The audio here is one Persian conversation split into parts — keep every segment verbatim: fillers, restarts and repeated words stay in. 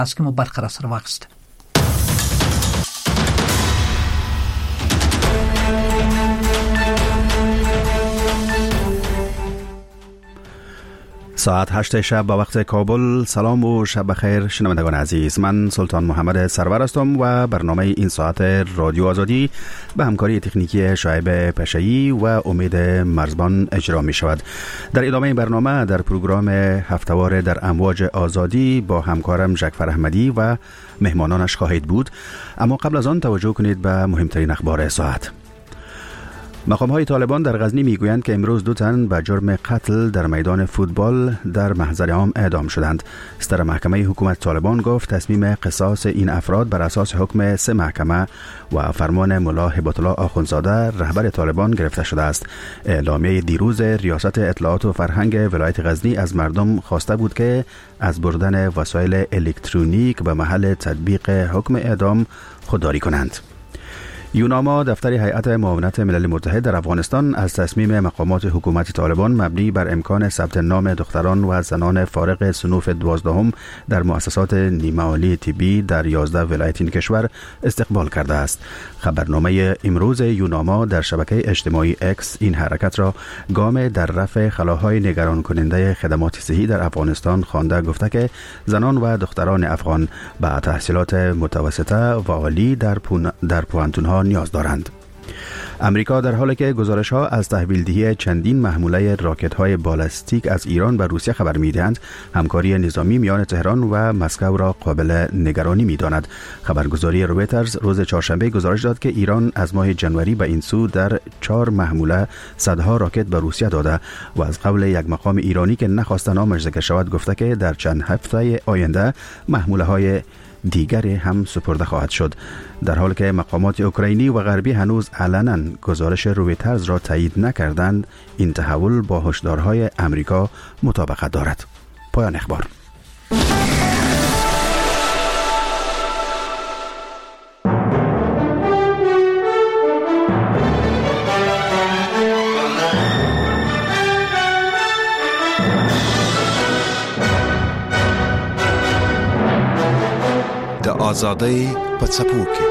است که ما برقرار سر وقت. ساعت هشت شب با وقت کابل. سلام و شب بخیر شنوندگان عزیز، من سلطان محمد سرور هستم و برنامه این ساعت رادیو آزادی به همکاری تکنیکی شعیب پشایی و امید مرزبان اجرا می شود. در ادامه این برنامه در پروگرام هفتهوار در امواج آزادی با همکارم جعفر احمدی و مهمانانش خواهید بود، اما قبل از آن توجه کنید به مهمترین اخبار ساعت. مقام‌های طالبان در غزنی میگویند که امروز دو تن به جرم قتل در میدان فوتبال در محضر عام اعدام شدند. صدر محکمه حکومت طالبان گفت تصمیم قصاص این افراد بر اساس حکم سه محکمه و فرمان ملا هبت الله آخوندزاده رهبر طالبان گرفته شده است. اعلامیه دیروز ریاست اطلاعات و فرهنگ ولایت غزنی از مردم خواسته بود که از بردن وسایل الکترونیک به محل تطبیق حکم اعدام خودداری کنند. یوناما دفتر هیئت معاونت ملل متحد در افغانستان از تصمیم مقامات حکومت طالبان مبنی بر امکان ثبت نام دختران و زنان فارغ صنوف دوازدهم در مؤسسات نیمه عالی طبی در یازده ولایت این کشور استقبال کرده است. خبرنامه امروز یوناما در شبکه اجتماعی اکس این حرکت را گام در رفع خلاهای نگران کننده خدمات صحی در افغانستان خوانده، گفته که زنان و دختران افغان به تحصیلات متوسطه و عالی در پون در پوانتون‌ها نیاز دارند. امریکا در حالی که گزارش‌ها از تحویل‌دهی چندین محموله راکت‌های بالستیک از ایران به روسیه خبر می‌دهند، همکاری نظامی میان تهران و مسکو را قابل نگرانی می‌داند. خبرگزاری رویترز روز چهارشنبه گزارش داد که ایران از ماه جنوری به این سو در چهار محموله صدها راکت به روسیه داده و از قول یک مقام ایرانی که نخواسته نامش ذکر شود گفته که در چند هفته آینده محموله‌های دیگری هم سپرده خواهد شد، در حالی که مقامات اوکراینی و غربی هنوز علنا گزارش رویترز را تایید نکردند. این تحول با هشدارهای امریکا مطابقت دارد. پایان اخبار. آزادی پڅپو کې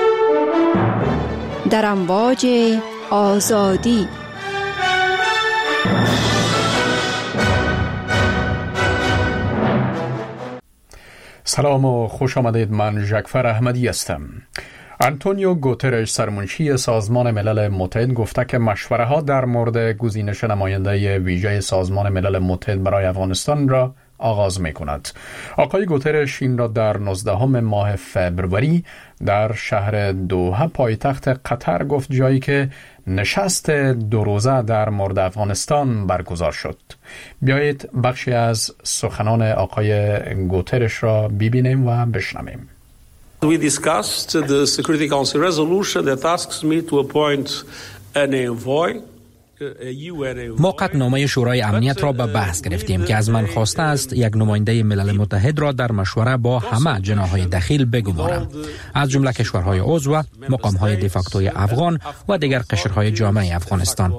در امواج آزادی. سلام و خوش آمدید. من جعفر احمدی هستم. آنتونیو گوترش سرمنشی سازمان ملل متحد گفته که مشوره ها در مورد گزینش نماینده ویژه سازمان ملل متحد برای افغانستان را آغاز می کند. آقای گوترش این را در نوزدهم ماه فبروری در شهر دوحه پایتخت قطر گفت، جایی که نشست دو روزه در مورد افغانستان برگزار شد. بیایید بخشی از سخنان آقای گوترش را ببینیم و بشنویم. We discussed the Security Council resolution that asks me to appoint an envoy. ما قطعنامه شورای امنیت را به بحث گرفتیم که از من خواسته است یک نماینده ملل متحد را در مشوره با همه جناح‌های دخیل بگمارم، از جمله کشورهای عضو، مقام‌های دفاکتوی افغان و دیگر قشرهای جامعه افغانستان.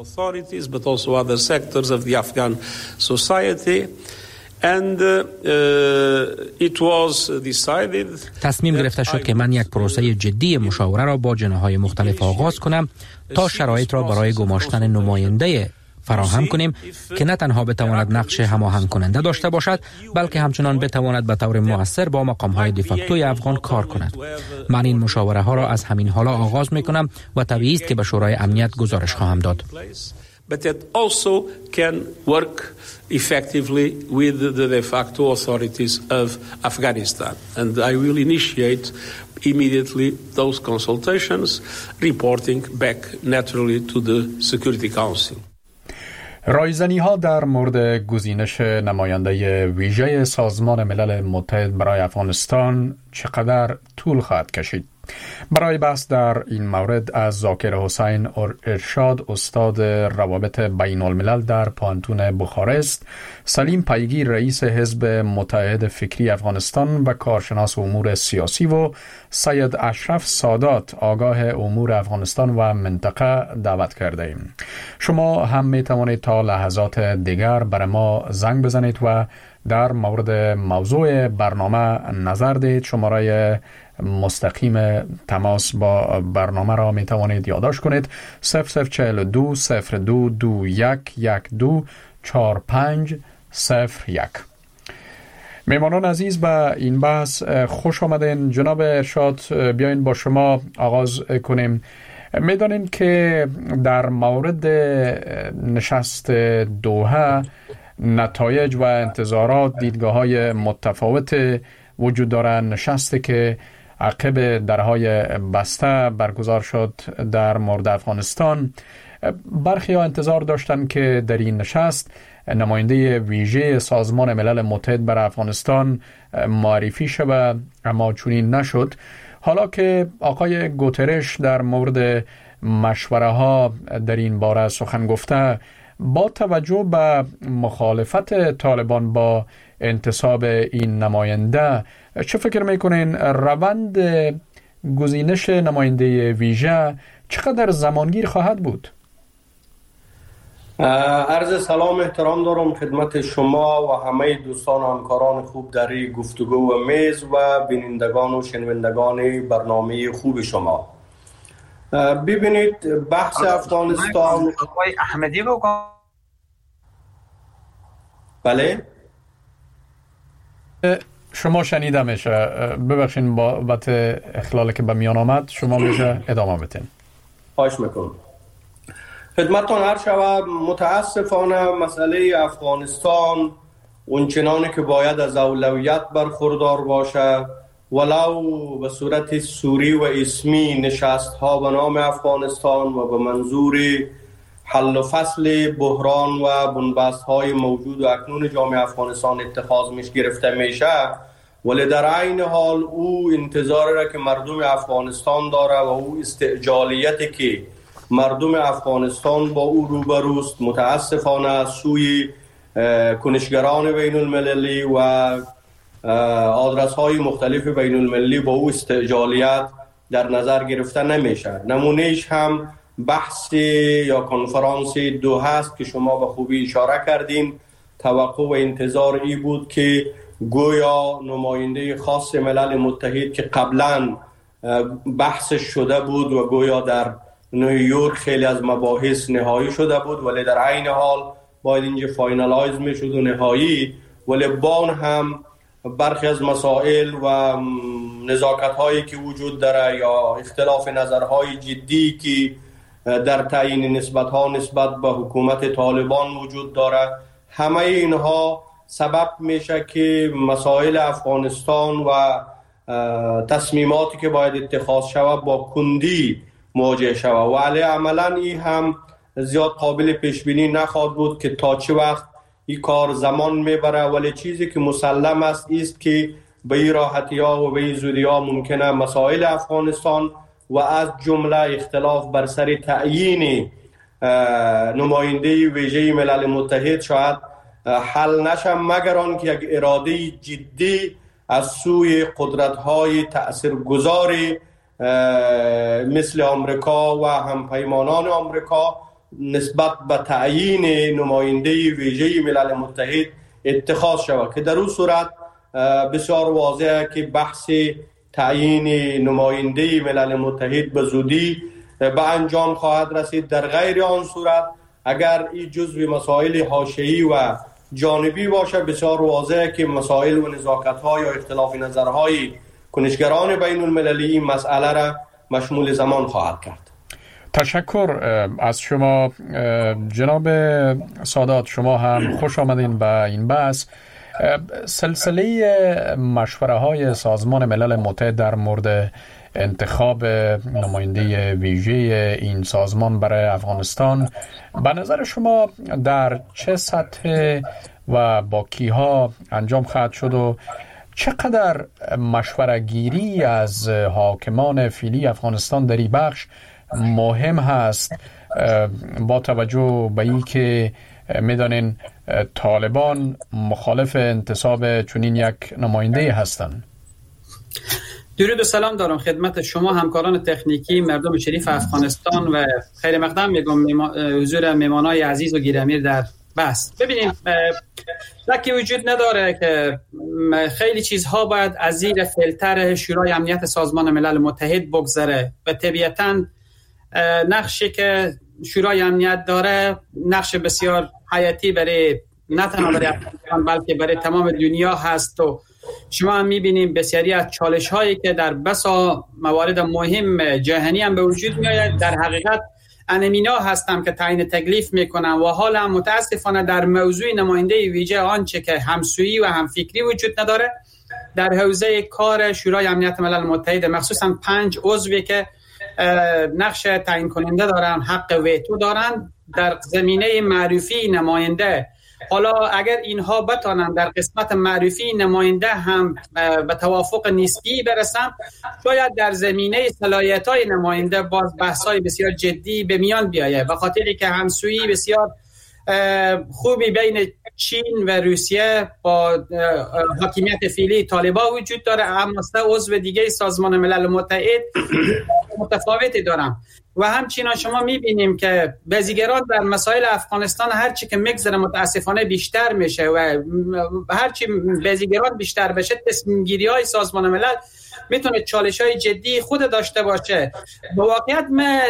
And uh, it was decided تصمیم گرفته شد که من یک پروسه جدی مشاوره را با جناح‌های مختلف آغاز کنم تا شرایط را برای گماشتن نماینده فراهم کنیم که نه تنها بتواند نقش هماهنگ کننده داشته باشد، بلکه همچنان بتواند به طور مؤثر با مقام‌های دفاکتوی افغان کار کند. من این مشاوره ها را از همین حالا آغاز می کنم و طبیعی است که به شورای امنیت گزارش خواهم داد. But that also can work effectively with the de facto authorities of Afghanistan. And I will initiate immediately those consultations, reporting back naturally to the Security Council. رایزنی ها در مورد گزینش نماینده ویژه سازمان ملل متحد برای افغانستان چقدر طول خواهد کشید؟ برای بحث در این مورد از ذاکر حسین ارشاد، استاد روابط بین الملل در پانتون بخارست، سلیم پیگیر رئیس حزب متحد فکری افغانستان و کارشناس امور سیاسی و سید اشرف سادات آگاه امور افغانستان و منطقه دعوت کرده ایم. شما هم می توانید تا لحظات دیگر برای ما زنگ بزنید و در مورد موضوع برنامه نظر دید. شماره مستقیم تماس با برنامه را می توانید یادداشت کنید: صفر صفر چهل و دو صفر دو دو یک یک دو چهار پنج صفر یک. میمانان عزیز، به این بحث خوش آمدین. جناب ارشاد، بیاین با شما آغاز کنیم. میدانین که در مورد نشست دوحه نتایج و انتظارات، دیدگاه های متفاوت وجود دارند. نشستی که عقب درهای بسته برگزار شد در مورد افغانستان، برخی ها انتظار داشتند که در این نشست نماینده ویژه سازمان ملل متحد بر افغانستان معرفی شود، اما چنین نشد. حالا که آقای گوترش در مورد مشوره ها در این باره سخن گفته، با توجه به مخالفت طالبان با انتصاب این نماینده، چه فکر میکنین روند گزینش نماینده ویژه چقدر زمانگیر خواهد بود؟ عرض سلام احترام دارم خدمت شما و همه دوستان و همکاران خوب در این گفتگو و میز و بینندگان و شنوندگان برنامه خوب شما. ببینید، بحث افغانستان آقای احمدی بگو. بله شما شنیده میشه. ببخشین بابت اخلالی که به میان آمد، شما میشه ادامه بدین. خواهش میکنم. خدمتتان عرض شود، متاسفانه مسئله افغانستان اونچنانی که باید از اولویت برخوردار باشه، ولو به صورت سوری و اسمی نشست ها به نام افغانستان و به منظور حل و فصل بحران و بنبست های موجود و اکنون جامعه افغانستان اتخاذ میش گرفته میشه، ولی در عین حال او انتظار را که مردم افغانستان داره و او استعجالیتی که مردم افغانستان با او روبروست، متاسفانه از سوی کنشگران بین المللی و آدرس های مختلف بین المللی با او استعجالیت در نظر گرفته نمیشه. نمونهش هم بحث یا کنفرانس دوحه است که شما به خوبی اشاره کردین. توقع و انتظار ای بود که گویا نماینده خاص ملل متحد که قبلا بحث شده بود و گویا در نیویورک خیلی از مباحث نهایی شده بود، ولی در عین حال باید اینجا فاینالایز میشد و نهایی، ولی بان هم برخی از مسائل و نزاکت هایی که وجود داره یا اختلاف نظرهای جدی که در تعیین نسبت ها نسبت به حکومت طالبان وجود داره، همه اینها سبب میشه که مسائل افغانستان و تصمیماتی که باید اتخاذ شود با کندی مواجه شود و علی عملا این هم زیاد قابل پیش بینی نخواهد بود که تا چه وقت این کار زمان میبره، ولی چیزی که مسلم است است که به این راحتی ها و به این زودی ها ممکنه مسائل افغانستان و از جمله اختلاف بر سر تعیین نماینده ویژه ملل متحد شاید حل نشه، مگر آن که یک اراده جدی از سوی قدرت های تأثیرگذار مثل آمریکا و همپیمانان آمریکا نسبت به تعیین نماینده ویژه ملل متحد اتخاذ شود، که در اون صورت بسیار واضحه که بحث تعیین نماینده ملل متحد به زودی به انجام خواهد رسید. در غیر آن صورت اگر این جزء مسائل حاشیه‌ای و جانبی باشه، بسیار واضحه که مسائل و نزاکت‌ها یا اختلاف نظرهای کنشگران بین المللی این مسئله را مشمول زمان خواهد کرد. تشکر از شما جناب سادات. شما هم خوش آمدین به این بحث. سلسله مشوره های سازمان ملل متحد در مورد انتخاب نماینده ویژه این سازمان برای افغانستان به نظر شما در چه سطح و با کیها انجام خواهد شد و چقدر مشوره گیری از حاکمان فعلی افغانستان در این بخش مهم هست، با توجه به این که میدانین طالبان مخالف انتصاب چنین یک نماینده هستند؟ درود و سلام دارم خدمت شما همکاران تکنیکی مردم شریف افغانستان و خیر مقدم میگم حضور مهمانای عزیز و گرامی در بحث. ببینید، شکی وجود نداره که خیلی چیزها باید از زیر فیلتر شورای امنیت سازمان ملل متحد بگذره و طبیعتاً نقشی که شورای امنیت داره نقش بسیار حیاتی برای نه تنها برای افغانستان بلکه برای تمام دنیا هست و شما هم میبینیم بسیاری از چالش هایی که در بسا موارد مهم جهانی هم به وجود میآید در حقیقت انمینا هستم که تعیین تکلیف میکنن و حالا متاسفانه در موضوع نماینده ویژه آنچه که همسویی و همفکری وجود نداره در حوزه کار شورای امنیت ملل متحد، مخصوصا پنج عضوی که نقش تعیین کننده دارن، حق ویتو دارن در زمینه معرفی نماینده. حالا اگر اینها بتانن در قسمت معرفی نماینده هم به توافق نسبی برسن، شاید در زمینه صلاحیت‌های نماینده باز بحث‌های بسیار جدی به میان بیاید، به خاطری که همسویی بسیار خوبی بین چین و روسیه با حاکمیت فعلی طالبان وجود داره، اما سه عضو دیگه سازمان ملل متحد متفاوتی دارن و همچنین شما میبینیم که بازیگران در مسائل افغانستان هرچی که میگذره متاسفانه بیشتر میشه و هرچی بازیگران بیشتر بشه تصمیم گیری های سازمان ملل میتونه چالش های جدی خود داشته باشه. به واقعیت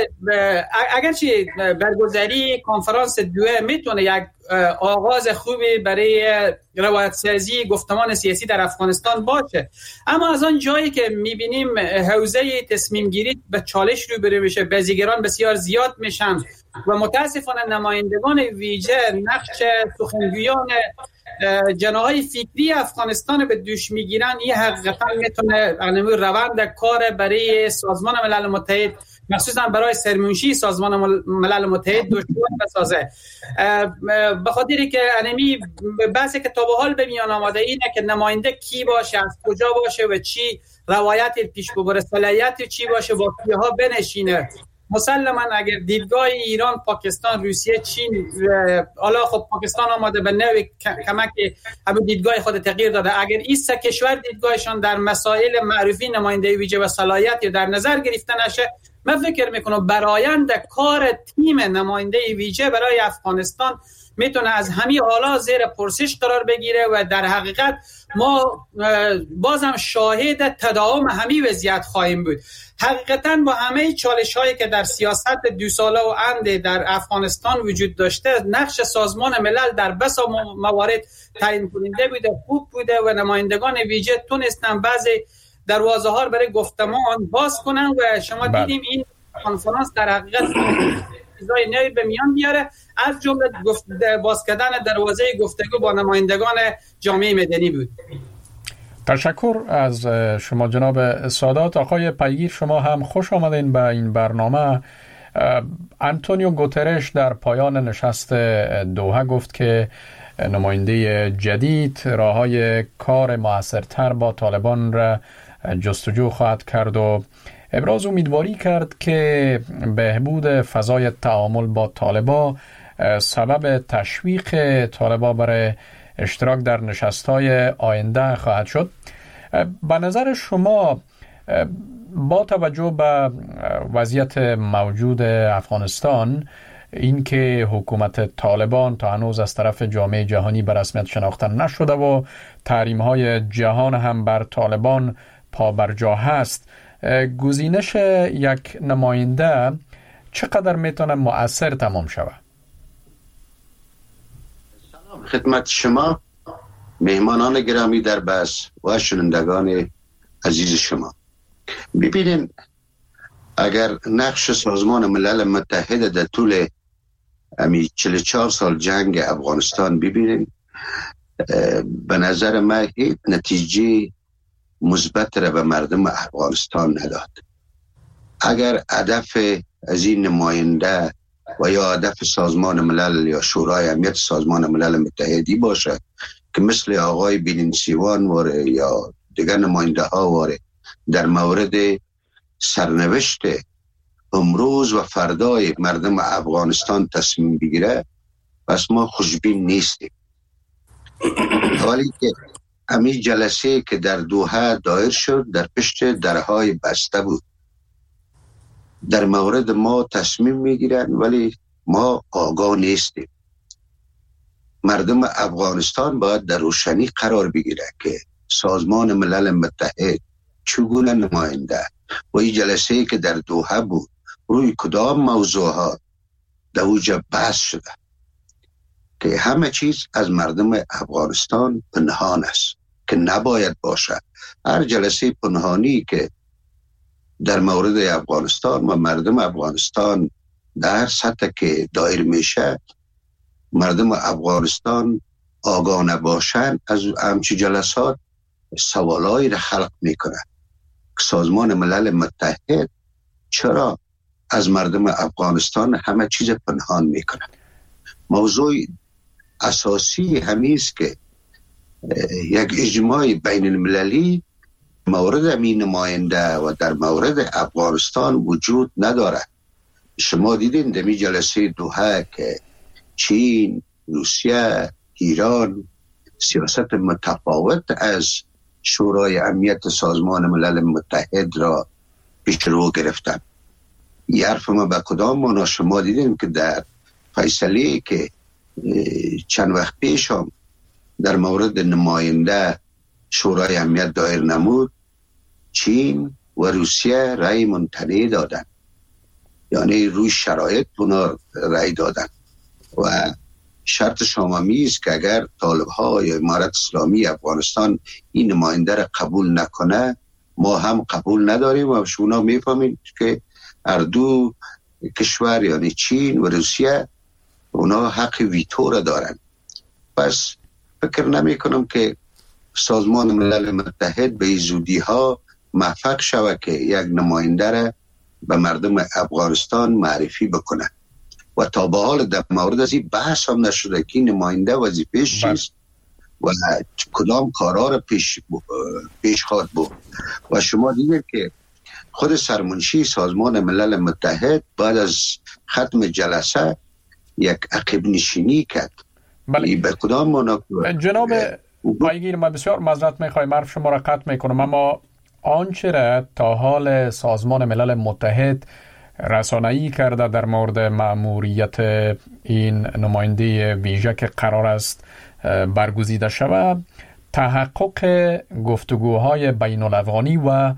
اگرچه برگزاری کنفرانس دوئه میتونه یک آغاز خوبی برای روایت سازی گفتمان سیاسی در افغانستان باشه، اما از آن جایی که میبینیم حوزه تصمیم گیری به چالش روبرو میشه، بازیگران بسیار زیاد میشن و متاسفانه نمایندگان ویژه نقش سخنگویان جناهای فکری افغانستان به دوش میگیرن. این حقیقتا میتونه روند کار برای سازمان ملل متحد مخصوصا برای سرمنشی سازمان ملل متحد دشوار بسازه، به خاطری که انمی بعضی که تا به حال به میان آمده اینه که نماینده کی باشه، از کجا باشه و چی روایت پیش ببره، صلاحیت چی باشه، با کیها بنشینه. مسلما اگر دیدگاه ایران، پاکستان، روسیه، چین، حالا خب پاکستان آمده به نوع کمک همون دیدگاه خود تغییر داده، اگر این سه کشور دیدگاهشان در مسائل معرفی نماینده ویژه و صلاحیت یا در نظر گرفته نشه، من فکر میکنم برآیند کار تیم نماینده ویژه برای افغانستان میتونه از همین حالا زیر پرسش قرار بگیره و در حقیقت ما بازم شاهد تداوم همین وضعیت خواهیم بود. حقیقتا با همه چالش هایی که در سیاست دو ساله و اند در افغانستان وجود داشته، نقش سازمان ملل در بسا موارد تعیین کننده بوده، خوب بوده و نمایندگان ویژه تونستن بعضی دروازه ها برای گفتمان باز کنن و شما دیدیم این کنفرانس در حقیقت چیزای نوی به میان بیاره، از جمله باز کردن دروازه گفتگو با نمایندگان جامعه مدنی بود. تشکر از شما جناب سادات. آقای پیگیر، شما هم خوش آمدین به این برنامه. آنتونیو گوترش در پایان نشست دوحه گفت که نماینده جدید راه‌های کار موثرتر با طالبان را جستجو خواهد کرد و ابراز امیدواری کرد که بهبود فضای تعامل با طالبان سبب تشویق طالبان برای اشتراک در نشست‌های آینده خواهد شد. به نظر شما با توجه به وضعیت موجود افغانستان، این که حکومت طالبان تا هنوز از طرف جامعه جهانی به رسمیت شناخته نشده و تحریم‌های جهان هم بر طالبان پابرجا هست، گزینش یک نماینده چقدر میتونه مؤثر تمام شود؟ سلام خدمت شما مهمانان گرامی در بحث و شنوندگان عزیز شما. ببینین، اگر نقش سازمان ملل متحد در طول امی چهل و چهار سال جنگ افغانستان ببینین، به نظر من هیچ نتیجه مثبت را به مردم افغانستان نداد. اگر هدف از این نماینده و یا هدف سازمان ملل یا شورای امنیت سازمان ملل متحدی باشه که مثل آقای بیلینسیوان واره یا دیگر نماینده ها واره در مورد سرنوشت امروز و فردای مردم افغانستان تصمیم بگیره، پس ما خوشبین نیستیم. ولی که امی جلسه که در دوحه دایر شد در پشت درهای بسته بود، در مورد ما تصمیم میگیرن ولی ما آگاه نیستیم. مردم افغانستان باید در روشنی قرار بگیره که سازمان ملل متحد چگونه نماینده و این جلسه‌ای که در دوحه بود روی کدام موضوعات در اوجا بحث شده که همه چیز از مردم افغانستان پنهان است که نباید باشه. هر جلسه پنهانی که در مورد افغانستان و مردم افغانستان در سطح که دایر میشه، مردم افغانستان آگاه نباشند از همچی جلسات سوالایی را خلق میکنه. سازمان ملل متحد چرا از مردم افغانستان همه چیز پنهان میکنه؟ موضوع اساسی همیست که یک اجماع بین المللی مورد همین نماینده و در مورد افغانستان وجود نداره. شما دیدین در می جلسه دوحه که چین، روسیه، ایران سیاست متفاوت از شورای امنیت سازمان ملل متحد را پیش رو گرفتن. این حرف ما به کدام معنا؟ شما دیدین که در فیصله که چند وقت پیش هم در مورد نماینده شورای امنیت دایر نمود، چین و روسیه رأی منتنی دادن، یعنی روی شرایط اونا رأی دادن و شرط شاممی است که اگر طالب ها یا امارت اسلامی افغانستان این نماینده را قبول نکنه ما هم قبول نداریم و شما میفهمید که هر دو کشور یعنی چین و روسیه اونا حق ویتو را دارن. پس فکر نمی کنم که سازمان ملل متحد به زودی ها موفق شود که یک نماینده را به مردم افغانستان معرفی بکنه و تا به حال در مورد از این بحث هم نشده که نماینده وظیفه‌اش چیست و کدام کارها را پیش, پیش خواهد بود. و شما دیدید که خود سرمنشی سازمان ملل متحد بعد از ختم جلسه یک عقب نشینی کرد. بله. به کدام معنا؟ جناب پایگیر، ما بسیار معذرت میخوایم حرف شما را قطع میکنم، اما آنچه را تا حال سازمان ملل متحد رسانه‌ای کرده در مورد مأموریت این نماینده ویژه که قرار است برگزیده شود، تحقق گفتگوهای بین الافغانی و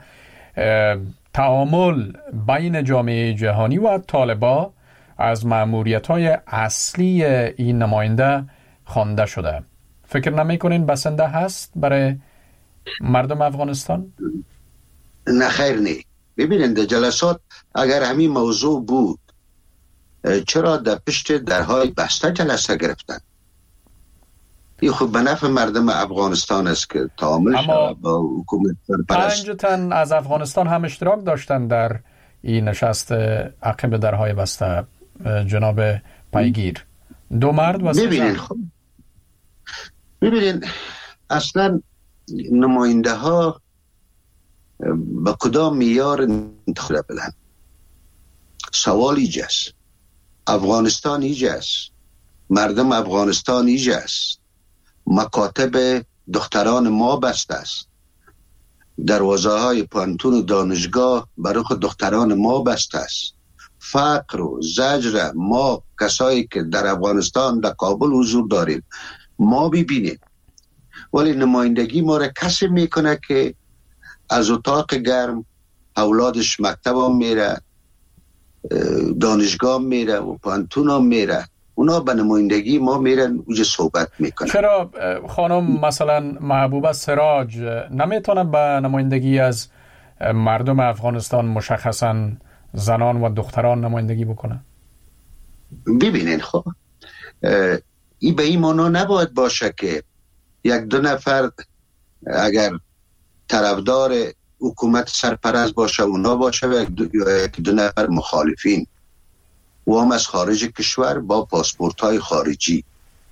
تعامل بین جامعه جهانی و طالبان از مأموریت‌های اصلی این نماینده خوانده شده. فکر نمی‌کنین بسنده هست برای مردم افغانستان؟ نه خیر نه. ببینید در جلسات اگر همین موضوع بود چرا در پشت درهای بسته جلسه گرفتن؟ این خب به نفع مردم افغانستان است که تعامل شد با حکومت سرپرست. پنج تن از افغانستان هم اشتراک داشتن در این نشست عقب درهای بسته. جناب پیگیر، دو مرد و سه ببینید خب ببینید اصلا نماینده ها با کدام معیار انتخاب بدن؟ سوال ایجاست. افغانستان ایجاست، مردم افغانستان ایجاست، مکاتب دختران ما بسته است، دروازه های پانتون و دانشگاه برای خود دختران ما بسته است. فقر و زجر ما کسایی که در افغانستان در کابل حضور داریم ما ببینیم، ولی نمایندگی ما را کسی میکنه که از اتاق گرم اولادش مکتب هم میره، دانشگاه میره و پانتون هم میره، اونا به نمایندگی ما میرن اوجه صحبت میکنن. چرا خانم مثلا محبوبه سراج نمیتونه به نمایندگی از مردم افغانستان مشخصا زنان و دختران نمایندگی بکنه؟ ببینین خب این به این معنا نباید باشه که یک دو نفر اگر طرفدار حکومت سرپرست باشه اونا باشه و یک دو, یک دو نفر مخالفین و هم از خارج کشور با پاسپورت های خارجی.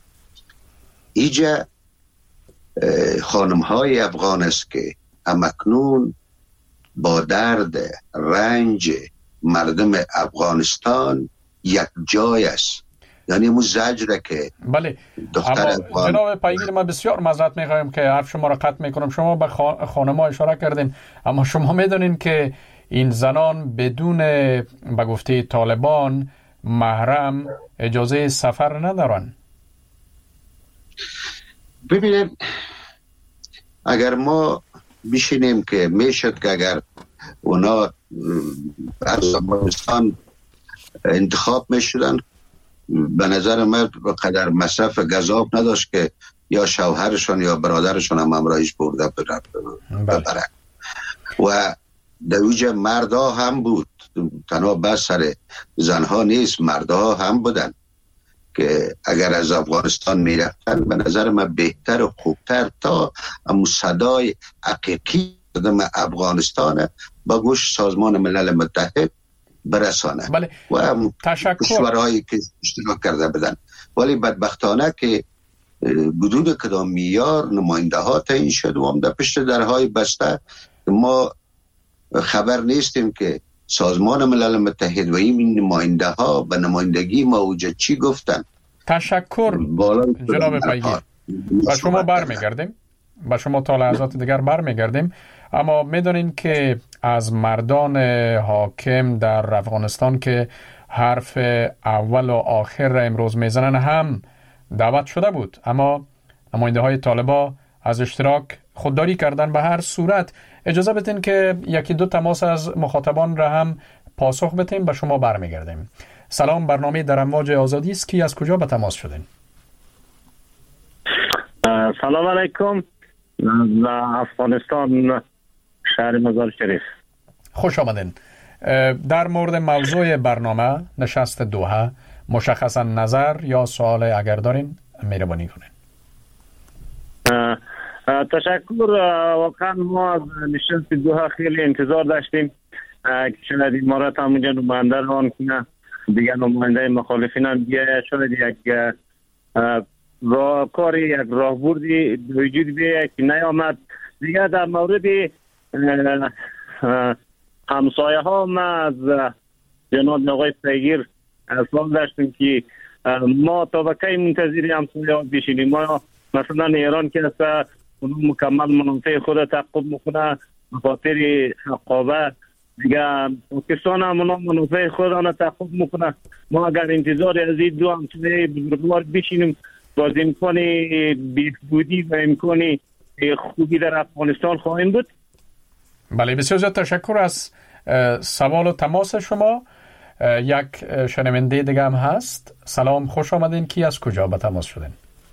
ایجا خانم های افغان است که همکنون با درد رنج مردم افغانستان یک جای است، یعنی مو زجره که بله. اما جناب پیگیر، من بسیار معذرت میخوایم که حرف شما را قطع میکنم. شما به خانم ها اشاره کردین، اما شما میدونین که این زنان بدون به گفته طالبان محرم اجازه سفر ندارن. ببینید اگر ما بشینیم که میشد که اگر اونا از افغانستان انتخاب میشدن، به نظر من قدر مصرف گزاف نداشت که یا شوهرشون یا برادرشون هم همراهیش برده ببرن. و دویجه مردا هم بود، تنها بس سر زنها نیست، مردا هم بودن که اگر از افغانستان میرفتن به نظر من بهتر و خوبتر تا امو صدای حقیقی دم افغانستان با گوش سازمان ملل متحد برسانه. بله. و تشکر. کشورهایی که اشتراک کرده بدن. ولی بدبختانه که بدون کدام میار نماینده ها تعیین شد و هم در پشت درهای بسته ما خبر نیستیم که سازمان ملل متحد و این نماینده ها به نمایندگی ما اوجه چی گفتن. تشکر جناب پیگیر. با شما برمیگردیم با شما تا لحظات دیگر برمیگردیم. اما میدونین که از مردان حاکم در افغانستان که حرف اول و آخر را امروز میزنن هم دعوت شده بود، اما نماینده های طالبا از اشتراک خودداری کردن. به هر صورت اجازه بدین که یکی دو تماس از مخاطبان را هم پاسخ بدیم، به شما برمیگردیم. سلام، برنامه در امواج آزادی است. کی از کجا به تماس شدین؟ سلام علیکم، از افغانستان، شهر مزار شریف. خوش آمدین. در مورد موضوع برنامه نشست دوحه مشخصا نظر یا سوال اگر دارین مهربانی کنین. تشکر. واقعا ما از نشست دوحه خیلی انتظار داشتیم که شاید امارات هم اونجا نماینده روان کنه، دیگر نماینده مخالفین هم بیاید، شاید یک راه کاری یک راهبردی وجود بیاید که نیامد. دیگر در مورد همسایه ها ما از جناب آقای پیگیر اصلا داشتیم که ما تا به کی منتظر همسایه ها بشینیم؟ ما مثلا ایران که است اون مکمل منافع خود تعقیب میکنه به خاطر حقابه، دیگه پاکستان هم منافع خود آن تعقیب میکنه. ما اگر انتظار از این دو همسایه بزرگوار بشینیم باز امکان بهبودی و امکان خوبی در افغانستان خواهیم بود. بله، بسیار زیاد تشکر از سوال و تماس شما. یک شنونده دیگه هم هست. سلام، خوش آمدین. کی از کجا به تماس شدین؟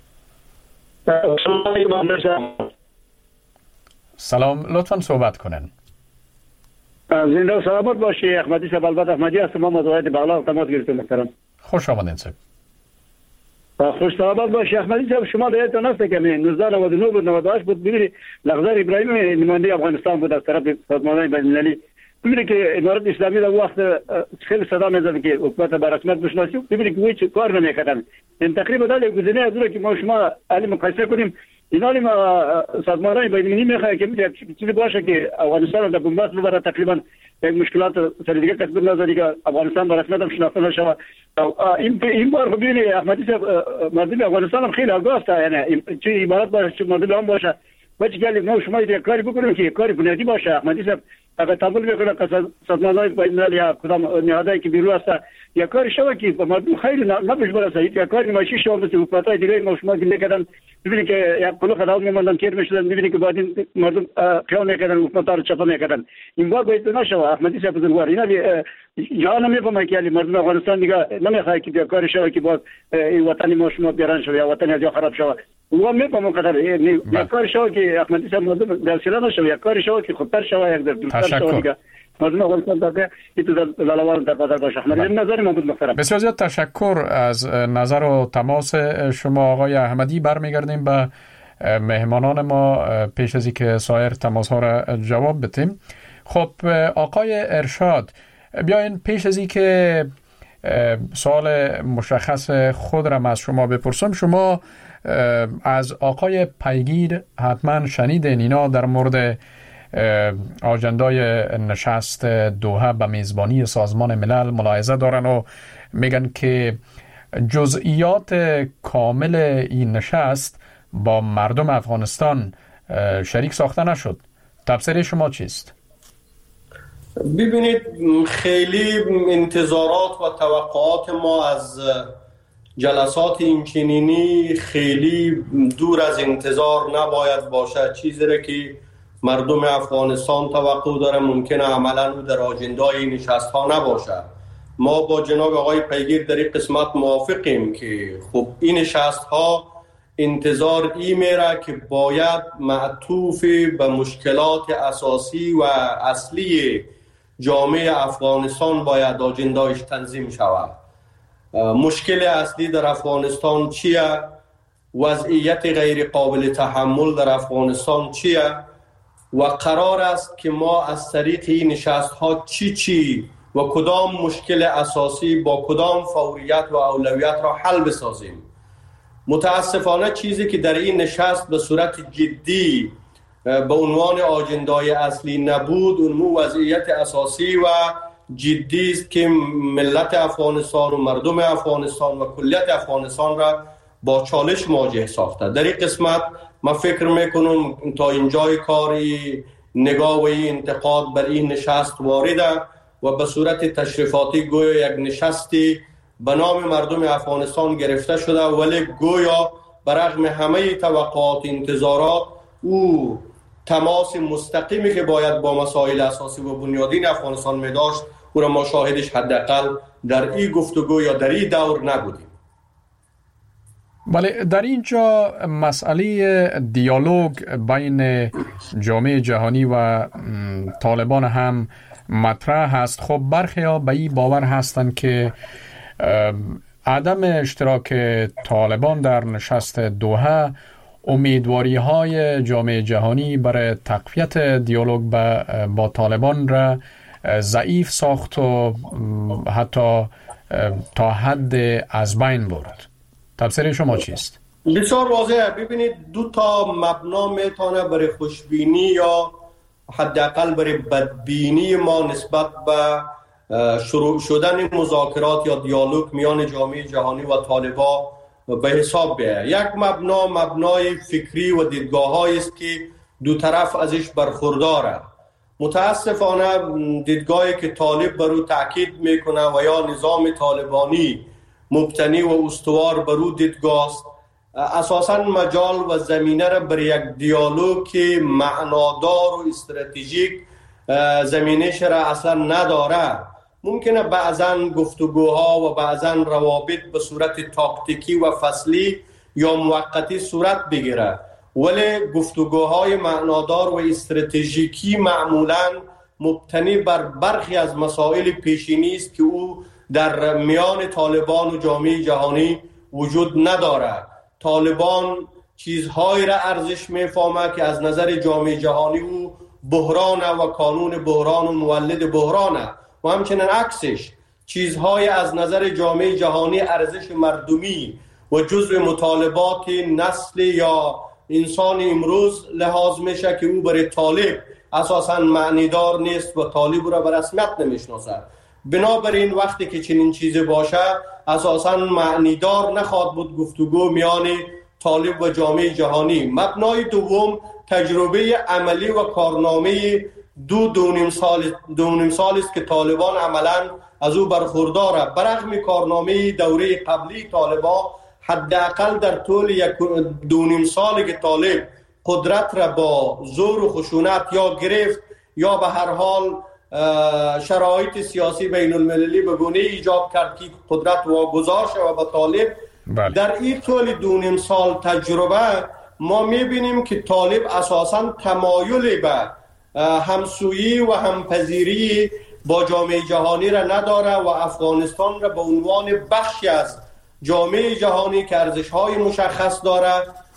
سلام، لطفا صحبت کنین. زنده و سلامت باشی. احمدی صاحب البته احمدی هستم، ما مدوایت بغلان تماس گرفتم محترم. خوش آمدین صاحب. خوش سلامت باشی احمدی صاحب. شما دیدتون است که نوزده نود و نه بود نود و هشت بود ببینید لغزار ابراهیمی نماینده افغانستان بود از طرف سازمان بین‌المللی. ببینید که امارات اسلامی در وقت خیلی صدا میزد که حکومت به رسمیت بشناسی، ببینید که هیچ کار نمیکردن. این تقریبا در گزینه از اون که ما شما علی مقایسه کنیم، اینا ما سازمان‌های بین‌المللی میخواد که یک چیزی باشه که افغانستان در بنبست ببره، تقریبا یک مشکلات سر دیگه کسب نظری که افغانستان به رسمیت هم شناخته نشه. این این بار ببینید احمدی صاحب مردم افغانستان هم خیلی آگاه است، یعنی چه عبارت باشه چه مردم هم باشه وقتی که ما شما یک کاری بکنیم که کاری بنیادی باشه. احمدی صاحب اگر تابل میکنه که سازمان‌های بین‌المللی یا کدام نهادهایی که بیرون هست یا کاری شوه که مردم خیلی نباشه برسه، یک کاری ماشی شوه مثل حکومت‌های دیگه ما شما گله کردن، ببینید که یک کلو خداوند میموندن کیر میشدن، ببینید که بعد مردم قیام میکردن، حکومت‌ها رو چپا میکردن. این بار باید نشه. احمدی صاحب بزرگوار اینا جان نمیفهمه که مردم افغانستان دیگه نمیخواد که کاری شوه که باز این وطن ما شما بیارن شوه یا وطن از خراب شوه. و میفهمم قدر یک کاری شوه که احمدی صاحب مردم درسیله نشه، یک کاری شوه که خوبتر شوه، یک در دوستتر شوه دیگه. بسیار زیاد تشکر از نظر و تماس شما آقای احمدی. برمیگردیم به مهمانان ما پیش از اینکه سایر تماس ها را جواب بدیم. خب آقای ارشاد، بیاین پیش از اینکه سوال مشخص خود را از شما بپرسم، شما از آقای پیگیر حتما شنیدین اینا در مورد آجندای نشست دوحه به میزبانی سازمان ملل ملاحظه دارن و میگن که جزئیات کامل این نشست با مردم افغانستان شریک ساخته نشد. تفسیر شما چیست؟ ببینید، خیلی انتظارات و توقعات ما از جلسات اینچنینی خیلی دور از انتظار نباید باشه. چیزی را که مردم افغانستان توقع داره ممکنه عملا او در آجندای نشست ها نباشه. ما با جناب آقای پیگیر در این قسمت موافقیم که خب این نشست ها انتظار ای میره که باید معطوف به مشکلات اساسی و اصلی جامعه افغانستان باید آجندایش تنظیم شود. مشکل اصلی در افغانستان چیه؟ وضعیت غیر قابل تحمل در افغانستان چیه؟ و قرار است که ما از طریق این نشست ها چی چی و کدام مشکل اساسی با کدام فوریت و اولویت را حل بسازیم. متاسفانه چیزی که در این نشست به صورت جدی به عنوان آجندای اصلی نبود، اون وضعیت اساسی و جدی است که ملت افغانستان و مردم افغانستان و کلیت افغانستان را با چالش مواجه ساخته. در این قسمت من فکر میکنم تا اینجای کاری نگاه و انتقاد بر این نشست وارده و به صورت تشریفاتی گویا یک نشستی به نام مردم افغانستان گرفته شده، ولی گویا برغم همه توقعات انتظارات او تماس مستقیمی که باید با مسائل اساسی و بنیادین افغانستان می داشت او را ما شاهدش حداقل در این گفتگو یا در این دور نبودیم. بله، در اینجا مسئله دیالوگ بین جامعه جهانی و طالبان هم مطرح هست. خب برخی ها به این باور هستند که عدم اشتراک طالبان در نشست دوحه امیدواری های جامعه جهانی برای تقویت دیالوگ با طالبان را ضعیف ساخت و حتی تا حد از بین برد. تفسیر شما چیست؟ بسیار واضحه. ببینید دو تا مبنا میتونه برای خوشبینی یا حداقل برای بدبینی ما نسبت به شروع شدن مذاکرات یا دیالوگ میان جامعه جهانی و طالبان به حساب بیاید. یک مبنا مبنای فکری و دیدگاه‌هایی است که دو طرف ازش برخورداره. متاسفانه دیدگاهی که طالب بر او تاکید میکنه و یا نظام طالبانی مبتنی و استوار بر او دیدگاه است، اساساً مجال و زمینه را بر یک دیالوگ که معنادار و استراتژیک زمینش را اصلا نداره. ممکنه بعضاً گفتگوها و بعضاً روابط به صورت تاکتیکی و فصلی یا موقتی صورت بگیره، ولی گفتگوهای معنادار و استراتژیکی معمولاً مبتنی بر برخی از مسائل پیشینی است که او در میان طالبان و جامعه جهانی وجود نداره. طالبان چیزهایی را ارزش میفهمه که از نظر جامعه جهانی او بحرانه و قانون بحران و مولد بحرانه، و همچنین عکسش چیزهای از نظر جامعه جهانی ارزش مردمی و جزء مطالبات نسل یا انسان امروز لحاظ میشه که او برای طالب اساساً معنیدار نیست و طالب را به رسمیت نمیشناسه. بنابراین وقتی که چنین چیزی باشه اساساً معنیدار نخواهد بود گفتگو میان طالب و جامعه جهانی. مبنای دوم تجربه عملی و کارنامه دو دونیم سال دونیم سال است که طالبان عملاً از او برخورداره. برغم کارنامه دوره قبلی طالبان حداقل در طول یک دونیم سالی که طالب قدرت را با زور و خشونت یا گرفت یا به هر حال شرایط سیاسی بین المللی به گونه ایجاب کرد که قدرت واگذار شود به طالب. بله. در این طول دونیم سال تجربه ما میبینیم که طالب اساساً تمایل به همسویی و همپذیری با جامعه جهانی را نداره و افغانستان را به عنوان بخشی از جامعه جهانی که ارزش‌های مشخص داره،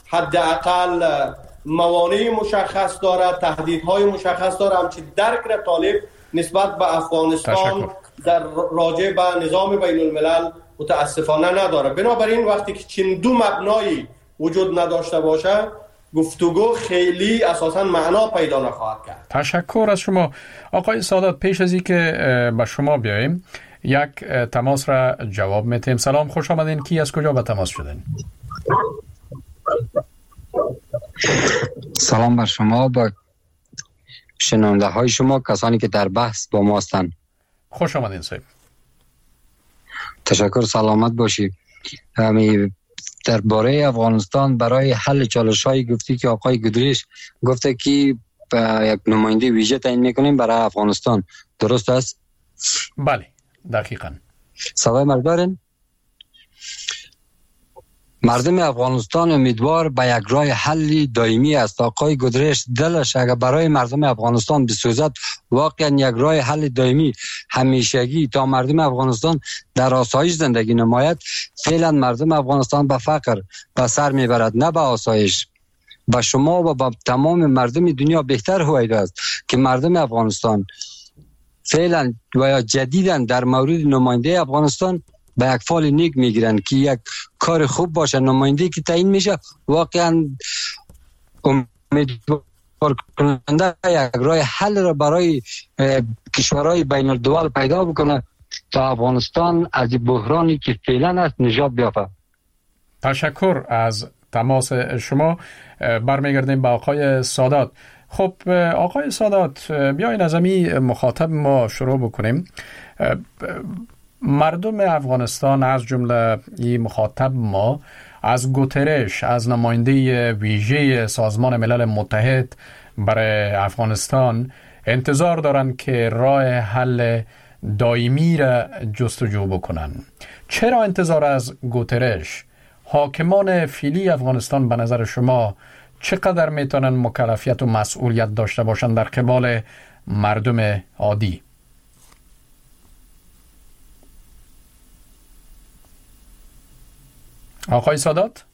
حداقل موانع مشخص داره، تهدیدهای مشخص داره، همچنین درک را طالب نسبت به افغانستان تشکر. در راجع به نظام بین الملل متاسفانه نداره. بنابراین وقتی که چین دو مبنایی وجود نداشته باشه گفتگو خیلی اساساً معنا پیدا نخواهد کرد. تشکر از شما آقای سادات. پیش از این که به شما بیاییم یک تماس را جواب میتیم. سلام، خوش آمدین. کی از کجا به تماس شدین؟ سلام بر شما، با شنونده های شما، کسانی که در بحث با ما هستند. خوش آمدین صاحب. تشکر، سلامت باشی. همی درباره افغانستان برای حل چالش‌های گفتی که آقای گودریش گفته که یک نماینده ویژه تعیین میکنیم برای افغانستان، درست است؟ بله دقیقاً. صدای مرد دارین؟ مردم افغانستان امیدوار به یک راه حل دائمی است. آقای گودریش دلش اگر برای مردم افغانستان بسوزد واقعا یک راه حل دائمی همیشگی تا مردم افغانستان در آسایش زندگی نماید. فعلا مردم افغانستان به فقر به سر میبرد، نه به آسایش. به شما و به تمام مردم دنیا بهتر هویدا است که مردم افغانستان فعلا و یا جدیداً در مورد نماینده افغانستان به یک فال نیک میگیرن که یک کار خوب باشه. نماینده که تعیین میشه واقعا امیدوار کننده یک راه حل را برای کشورهای بین الدول پیدا بکنه تا افغانستان از بحرانی که فعلا است نجات بیافته. تشکر از تماس شما. برمیگردیم به آقای سادات. خب آقای سادات، بیاین از امی مخاطب ما شروع بکنیم. مردم افغانستان از جمله این مخاطب ما از گوترش، از نماینده ویژه سازمان ملل متحد برای افغانستان انتظار دارند که راه حل دائمی را جستجو بکنن. چرا انتظار از گوترش؟ حاکمان فعلی افغانستان به نظر شما چقدر میتونن مکلفیت و مسئولیت داشته باشند در قبال مردم عادی؟ آقای سادات؟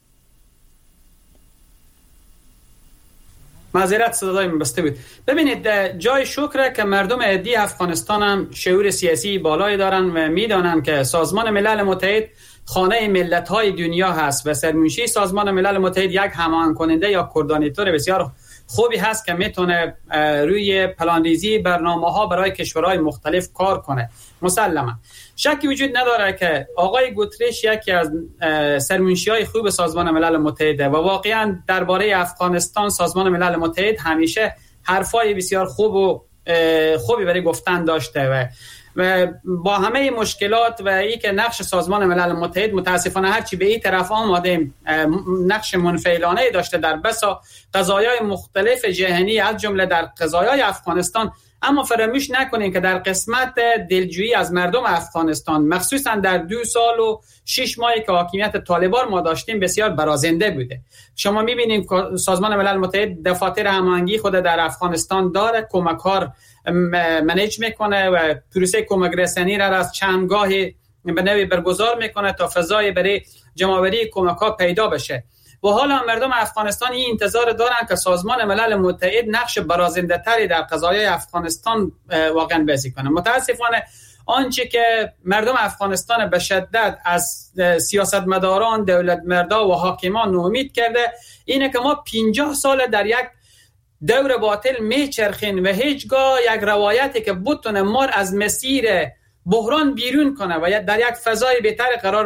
معذرت صدای من بسته بود. ببینید، جای شکره که مردم عادی افغانستان هم شعور سیاسی بالایی دارن و میدانن که سازمان ملل متحد خانه ملت‌های دنیا هست و سرمنشی سازمان ملل متحد یک هماهنگ کننده یا کوردیناتور بسیار خوبی هست که میتونه روی پلاندیزی برنامه‌ها برای کشورهای مختلف کار کنه. مسلما شکی وجود نداره که آقای گوتریش یکی از سرمنشی‌های خوب سازمان ملل متحد و واقعا درباره افغانستان سازمان ملل متحد همیشه حرفای بسیار خوب و خوبی برای گفتن داشته و و با همه مشکلات و ای که نقش سازمان ملل متحد متاسفانه هرچی به این طرف آماده نقش منفعلانه داشته در بسا قضایای مختلف جهانی از جمله در قضایای افغانستان. اما فراموش نکنین که در قسمت دلجویی از مردم افغانستان مخصوصا در دو سال و شش ماهی که حاکمیت طالبان ما داشتیم بسیار برازنده بوده. شما میبینید که سازمان ملل متحد دفاتر هماهنگی خود در افغانستان داره، کمکار منیج میکنه و پروسه کمک رسانی را از چندگاهی به نوعی برگزار میکنه تا فضای برای جمع‌آوری کمک‌ها پیدا بشه. و حالا مردم افغانستان این انتظار دارن که سازمان ملل متحد نقش برازنده تری در قضایای افغانستان واقعا بازی کنه. متاسفانه آنچه که مردم افغانستان به شدت از سیاستمداران، دولتمردا و حاکمان ناامید کرده اینه که ما پنجاه سال در یک دور باطل میچرخین و هیچگاه یک روایتی که بتونه ما از مسیر بحران بیرون کنه و در یک فضای بهتر قرار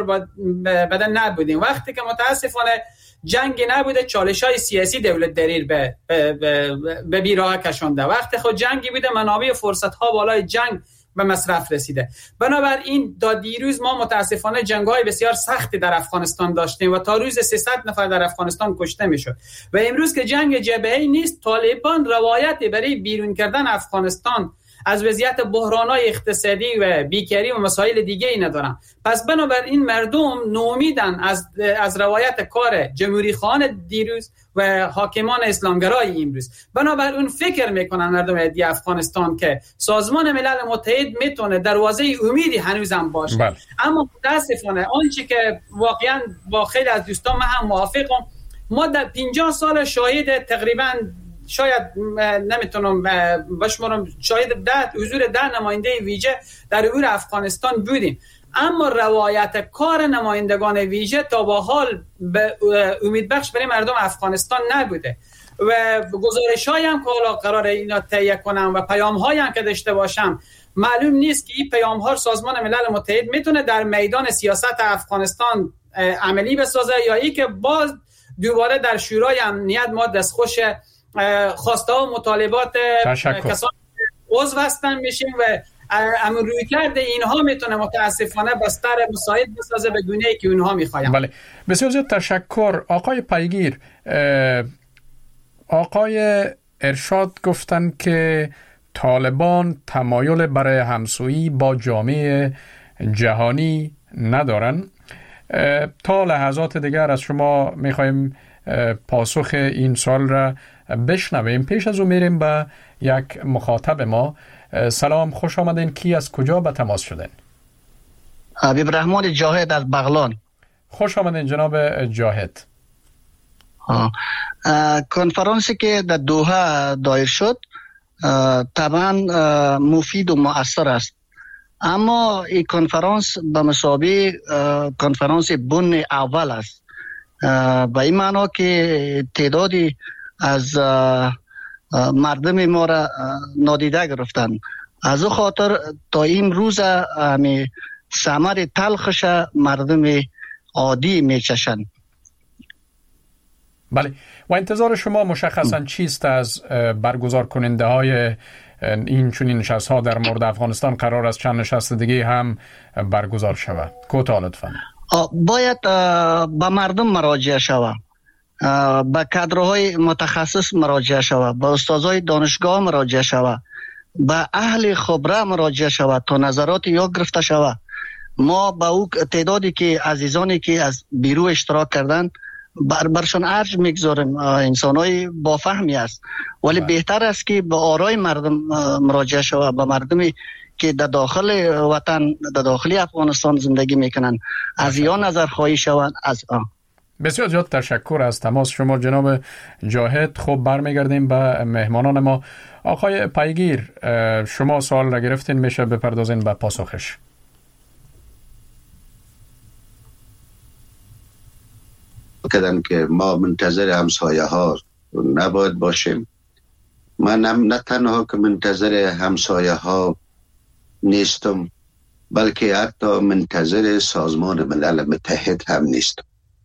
بدن نبودیم. وقتی که متاسفانه جنگ نبوده، چالش‌های سیاسی دولت دریر به به به بیراه کشونده. وقتی خود جنگی بوده، منابع و فرصت‌ها بالای جنگ به مصرف رسیده. بنابراین تا دیروز ما متاسفانه جنگ‌های بسیار سختی در افغانستان داشتیم و تا روز سیصد نفر در افغانستان کشته میشد. و امروز که جنگ جبهه‌ای نیست، طالبان روایتی برای بیرون کردن افغانستان از وضعیت بحران‌های اقتصادی و بیکاری و مسائل دیگه ای ندارن. پس بنابراین مردم نومیدن از از روایت کار جمهوری خان دیروز و حاکمان اسلامگرای امروز. بنابراین فکر میکنن مردم عادی افغانستان که سازمان ملل متحد میتونه دروازه امیدی هنوزم باشه. بله. اما متاسفانه آنچه که واقعا با خیلی از دوستان من هم موافقم، ما در پنجاه سال شاهد تقریباً شاید نمیتونم بشمارم شاید ده حضور ده نماینده ویژه در امور افغانستان بودیم، اما روایت کار نمایندگان ویژه تا با حال به امید بخش برای مردم افغانستان نبوده و گزارش هایی هم که حالا قرار اینا تهیه کنم و پیام هایی هم که داشته باشم معلوم نیست که این پیام ها سازمان ملل متحد میتونه در میدان سیاست افغانستان عملی بسازه یا ای که باز دوباره در شورای امنیت ما دستخوش خواسته و مطالبات کسانی عضو هستن میشیم و اما روی کرده اینها میتونه متاسفانه بستر مساعد بسازه به گونه‌ای که اونها میخواین. بله بسیار زیاد تشکر آقای پیگیر. آقای ارشاد گفتن که طالبان تمایل برای همسویی با جامعه جهانی ندارن. تا لحظات دیگر از شما میخوایم پاسخ این سال را بشنویم. پیش از اون میریم به یک مخاطب ما. سلام، خوش آمدین. کی از کجا به تماس شدین؟ حبیب رحمان جاهد از بغلان. خوش آمدین جناب جاهد. کنفرانسی که در دوحه دایر شد طبعا مفید و مؤثر است، اما این کنفرانس به مثابه کنفرانس بن اول است، به این معنا که تعدادی از مردم ما را نادیده گرفتن. از او خاطر تا این روز همی ثمر تلخش مردم عادی میچشن. بله، و انتظار شما مشخصا چیست از برگزار کننده های این چنین نشست ها در مورد افغانستان؟ قرار است چند نشست دیگه هم برگزار شود. کوتاه لطفا. باید به مردم مراجعه شود، به کادرهای متخصص مراجعه شود، به استادای دانشگاه مراجعه شود، به اهل خبره مراجعه شود تا نظرات یا گرفته شود. ما با او تعدادی که عزیزانی که از بیرون اشتراک کردن بر برشان ارج میگذاریم، انسانای با فهمی است، ولی باید. بهتر است که به آرای مردم مراجعه شود، به مردمی که در داخل وطن در داخل افغانستان زندگی میکنن از یا نظر خواهی شوند. از آن بسیار زیاد تشکر از تماس شما جناب جاهد. خب برمیگردیم به مهمانان ما. آقای پیگیر، شما سوال را گرفتین، میشه بپردازین به پاسخش. کردن که ما منتظر همسایه ها نباید باشیم. من هم نه تنها که منتظر همسایه ها نیستم، بلکه حتی منتظر سازمان ملل متحد هم نیستم.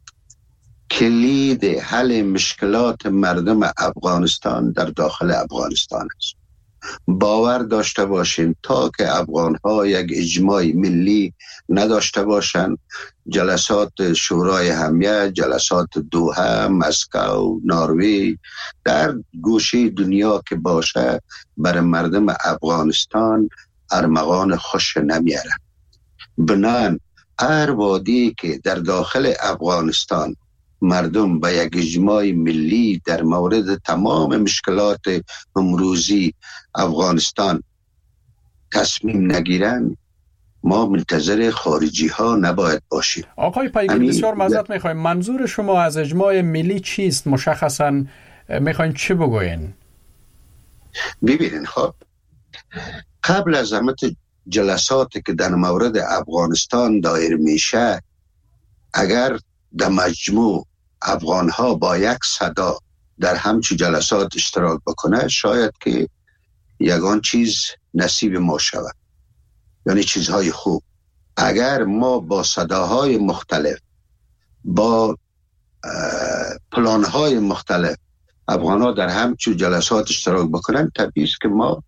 کلید حل مشکلات مردم افغانستان در داخل افغانستان است. باور داشته باشین تا که افغان ها یک اجماع ملی نداشته باشند، جلسات شورای همیه، جلسات دوحه، مسکو، نروژ، در گوشه دنیا که باشه، بر مردم افغانستان ارمغان خوش نمیاره. بنان هر وادی که در داخل افغانستان مردم به یک اجماع ملی در مورد تمام مشکلات امروزی افغانستان تصمیم نگیرن، ما منتظر خارجی ها نباید باشیم. آقای پیگیر، بسیار معذرت میخوایم، منظور شما از اجماع ملی چیست؟ مشخصا میخواین چه بگوین؟ ببینین، خب قبل از همه جلساتی که در مورد افغانستان دایر میشه، اگر در مجموع افغان ها با یک صدا در همچون جلسات اشتراک بکنه، شاید که یگان چیز نصیب ما شود، یعنی چیزهای خوب. اگر ما با صداهای مختلف، با پلانهای مختلف افغان ها در همچون جلسات اشتراک بکنن، طبیعی است که ما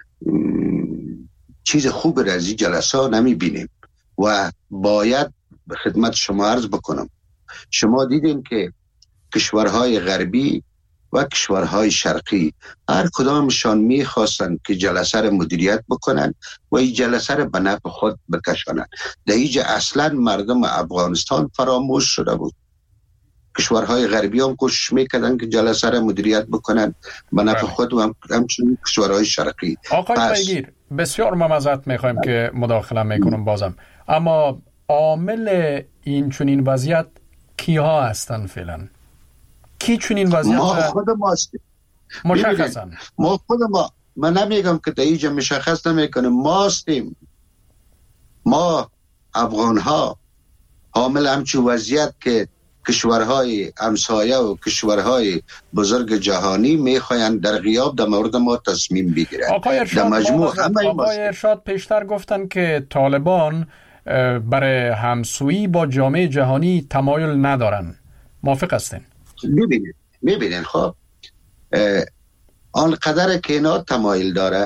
چیز خوب را از این جلسات نمی بینیم. و باید به خدمت شما عرض بکنم، شما دیدین که کشورهای غربی و کشورهای شرقی هر کدامشان میخواستن که جلسه را مدیریت بکنن و این جلسه را به نفع خود بکشانن. در اینجا اصلا مردم افغانستان فراموش شده بود. کشورهای غربی هم کوشش میکردن که جلسه را مدیریت بکنن به نفع خود و همچنین کشورهای شرقی. آقای پیگیر، بسیار معذرت میخوایم که مداخله میکنم بازم، اما عامل این چنین وضعیت کیها هستن فعلا؟ کی چنین وضعیت؟ ما خود ما هستیم. مشخصا ما خود ما من نمیگم که در اینجا مشخص نمیکنه، ما هستیم. ما افغان ها عامل همچون وضعیت که کشورهای همسایه و کشورهای بزرگ جهانی میخواین در غیاب در مورد ما تصمیم بگیرن. آقای ارشاد, آقای ارشاد پیشتر گفتن که طالبان برای همسویی با جامعه جهانی تمایل ندارن. موافق هستین؟ ببینید ببینید خب آن قدر که اینا تمایل داره،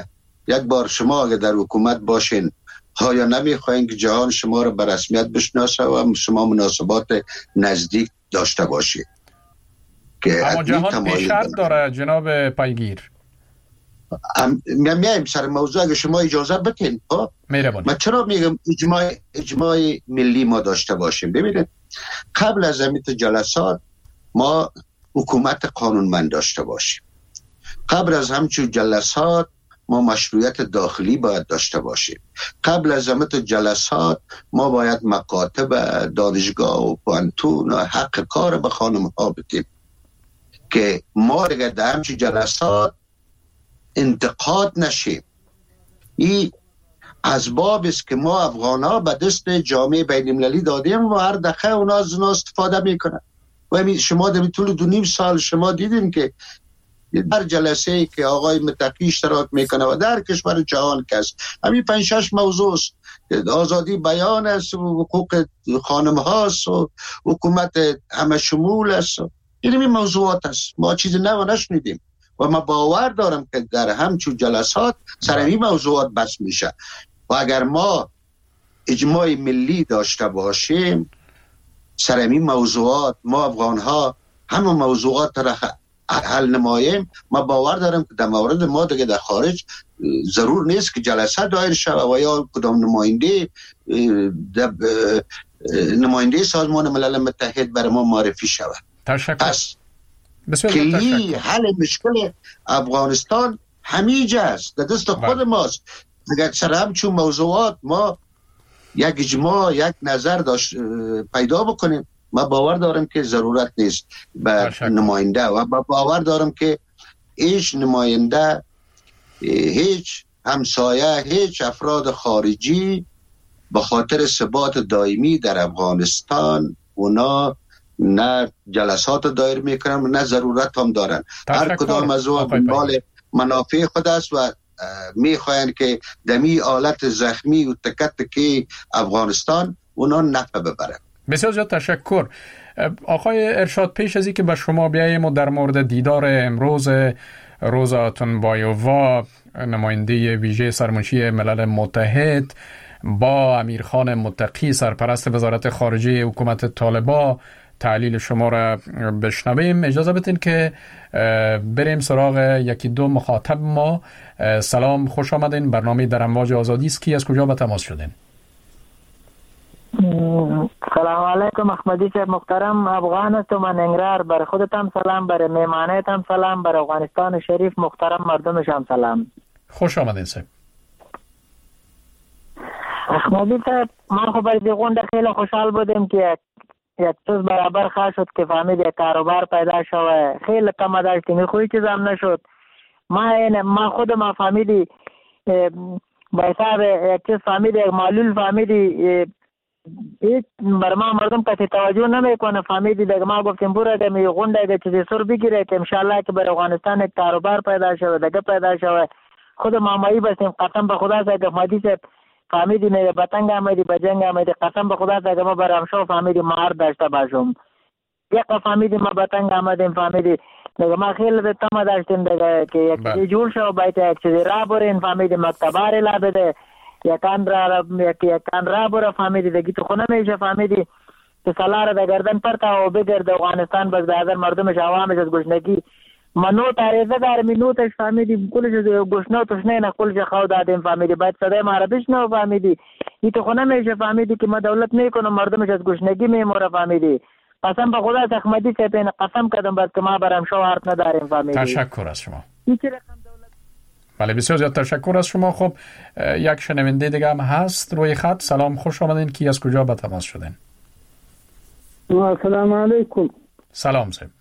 یک بار شما اگر در حکومت باشین ها یا نمیخواین که جهان شما رو به رسمیت بشناسه و شما مناسبات نزدیک داشته باشید؟ اما جهان پیشرفت داره جناب پیگیر. میایم سر موضوع اگه شما اجازه بتین. من چرا میگم اجماع اجماع ملی ما داشته باشیم؟ ببینید قبل از همین جلسات ما حکومت قانونمند داشته باشیم. قبل از همچون جلسات ما مشروعیت داخلی باید داشته باشیم. قبل از همین جلسات ما باید مکاتب دانشگاه و پانتون و حق کار به خانم ها بدیم که ما دیگه در همچون جلسات انتقاد نشیم. این اسباب است که ما افغان ها به دست جامعه بین المللی دادیم و هر دقیقه اونا از اونا استفاده میکنن. و شما در طول دو نیم سال شما دیدین که در جلسه ای که آقای متقی اشتراک میکنه و در کشور جهان کس همین پنج شش موضوع است. آزادی بیان است و حقوق خانم هاست و حکومت همه شمول است. این موضوعات است. ما چیزی نو نشنیدیم و ما باور دارم که در همچون جلسات سر این موضوعات بس میشه و اگر ما اجماع ملی داشته باشیم سر این موضوعات ما افغان ها همه موضوعات را حل نماییم. ما باور دارم که در مورد ما دیگه در خارج ضرور نیست که جلسه دایر شود و یا کدام نماینده نماینده سازمان ملل متحد برای ما معرفی شود. تشکر. پس کلی حل مشکل افغانستان همیجا است، در دست خود ماست. اگر سر همچون موضوعات ما یک اجماع یک نظر داشت پیدا بکنیم ما باور دارم که ضرورت نیست به نماینده و باور دارم که هیچ نماینده هیچ همسایه هیچ افراد خارجی به خاطر ثبات دائمی در افغانستان اونا نه جلسات دایر میکنن نه ضرورت هم دارن. هر کدام از او دنبال منافع خود است و میخواین که دمی آلت زخمی و تکت که افغانستان اونا نفع ببرن. بسیار زیاد تشکر. آقای ارشاد پیش از این که به شما بیاییم و در مورد دیدار امروز روزا تنبایووا نماینده ویژه سرمنشی ملل متحد با امیرخان متقی سرپرست وزارت خارجه حکومت طالبان تعلیل شما را بشنویم، اجازه بدین که بریم سراغ یکی دو مخاطب ما. سلام، خوش آمدین. برنامه در امواج آزادی است. کی از کجا به تماس شدین؟ سلام علیکم احمدی صاحب محترم، افغان هستم من انگرار. بر خودتم سلام، بر میمانیتم سلام، بر افغانستان شریف محترم مردمش هم سلام. خوش آمدین صاحب. احمدی صاحب من خب از دیگونده خیلی خوشحال بودم که یک چیز برابر خواه شد که فهمید یک کاروبار پیدا شوه. خیلی کم داشتیم، خوی چیز هم نشد. ما ما خود ما فهمیدی با حساب یک چیز فهمیدی، یک معلول فهمیدی، هیچ بر ما مردم کسی توجه نمیکنه. فهمیدی دیگه ما گفتیم برو دیگه می غونده دیگه چیزی سر بگیره که انشالله که بر افغانستان یک کاروبار پیدا شوه دیگه پیدا شوه. خود مامایی بستیم قسم به خدا صاحب احمدی صاحب فهمیدی نه بتنگ آمدی به جنگ آمدی قسم به خدا صاحب ما برام شو فهمیدی مار داشته باشم. یک فهمیدی ما بتنگ آمدیم فهمیدی دیگه ما خیلی تما داشتیم دیگه که یک چیزی جور شو باید یک چیزی را برین فهمیدی مکتبار لا بده یکان را یکان را برا فهمیدی دیگه تو خونه میشه فهمیدی که سالار در گردن پرتا و بگرد افغانستان بس در مردمش عوامش از گشنگی منو تاریزه دار منوتش فهمیدی کلش گشنه توش نه نه کلش خو دادیم فهمیدی باید صدای ما عربیش نه فهمیدی این تو خونه میشه فهمیدی که ما دولت نمیکنم مردمش از گشنگی میموره فهمیدی. قسم به خدا احمدی صاحب این قسم کردم بعد که ما برام شو حرف نداریم فهمیدی. تشکر از شما. بله بسیار زیاد تشکر از شما. خب یک شنونده دیگه هم هست روی خط. سلام، خوش آمدین. کی از کجا به تماس شدین؟ سلام علیکم. سلام صاحب.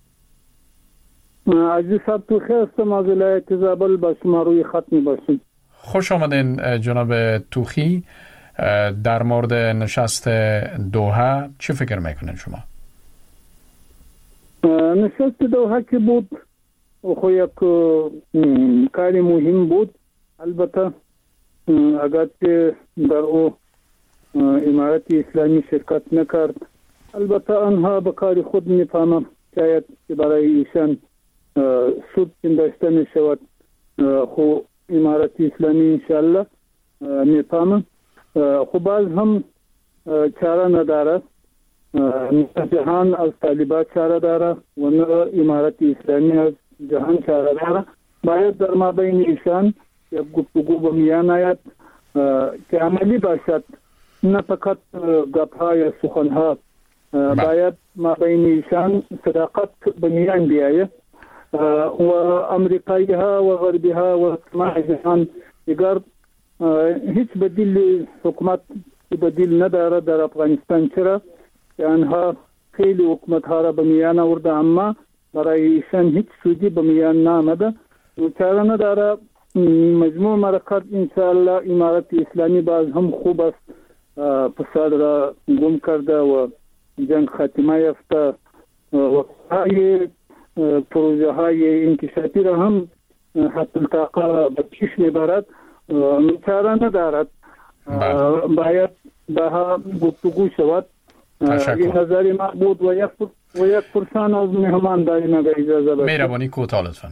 عزیز صاحب تو خیر هستم از ولایت زابل، با شما روی خط می باشیم. خوش آمدین جناب توخی. در مورد نشست دوحه چی فکر میکنین شما؟ نشست دوحه که بود خو یک کاری مهم بود. البته اگر که در او امارت اسلامی شرکت نکرد البته آنها به کار خود میفهمند شاید که برای ایشان سود پنداشته می شود، خو امارت اسلامی انشالله میفهمم. خب باز هم چاره نداره، جهان از طالبان چاره داره و نه امارت اسلامی از جهان چاره داره. باید در مابین ایشان یک گفتگو به میان آید که عملی باشد، نه فقط گپ‌ها یا سخن‌ها. باید مابین ایشان صداقت به میان بیاید و امریکایی ها و غربی ها و اجتماع جهان دیگر هیچ بدیل حکومت بدیل نداره در افغانستان، چرا که آنها خیلی حکومت ها را به میان آورده اما برای ایشان هیچ سودی به میان نآمده. چاره نداره. مجموع مرکز انشاءالله امارت اسلامی باز هم خوب است، فساد را گم کرده و جنگ خاتمه یافته و پروژه های انکشافی را هم حتی التاقه به پیش میبرد. چاره ندارد، باید به گفتگو شود. این نظری ما بود و یک و یک پرسان از مهمان داریم اگر اجازه بدید. مهربانی کوتاه لطفاً.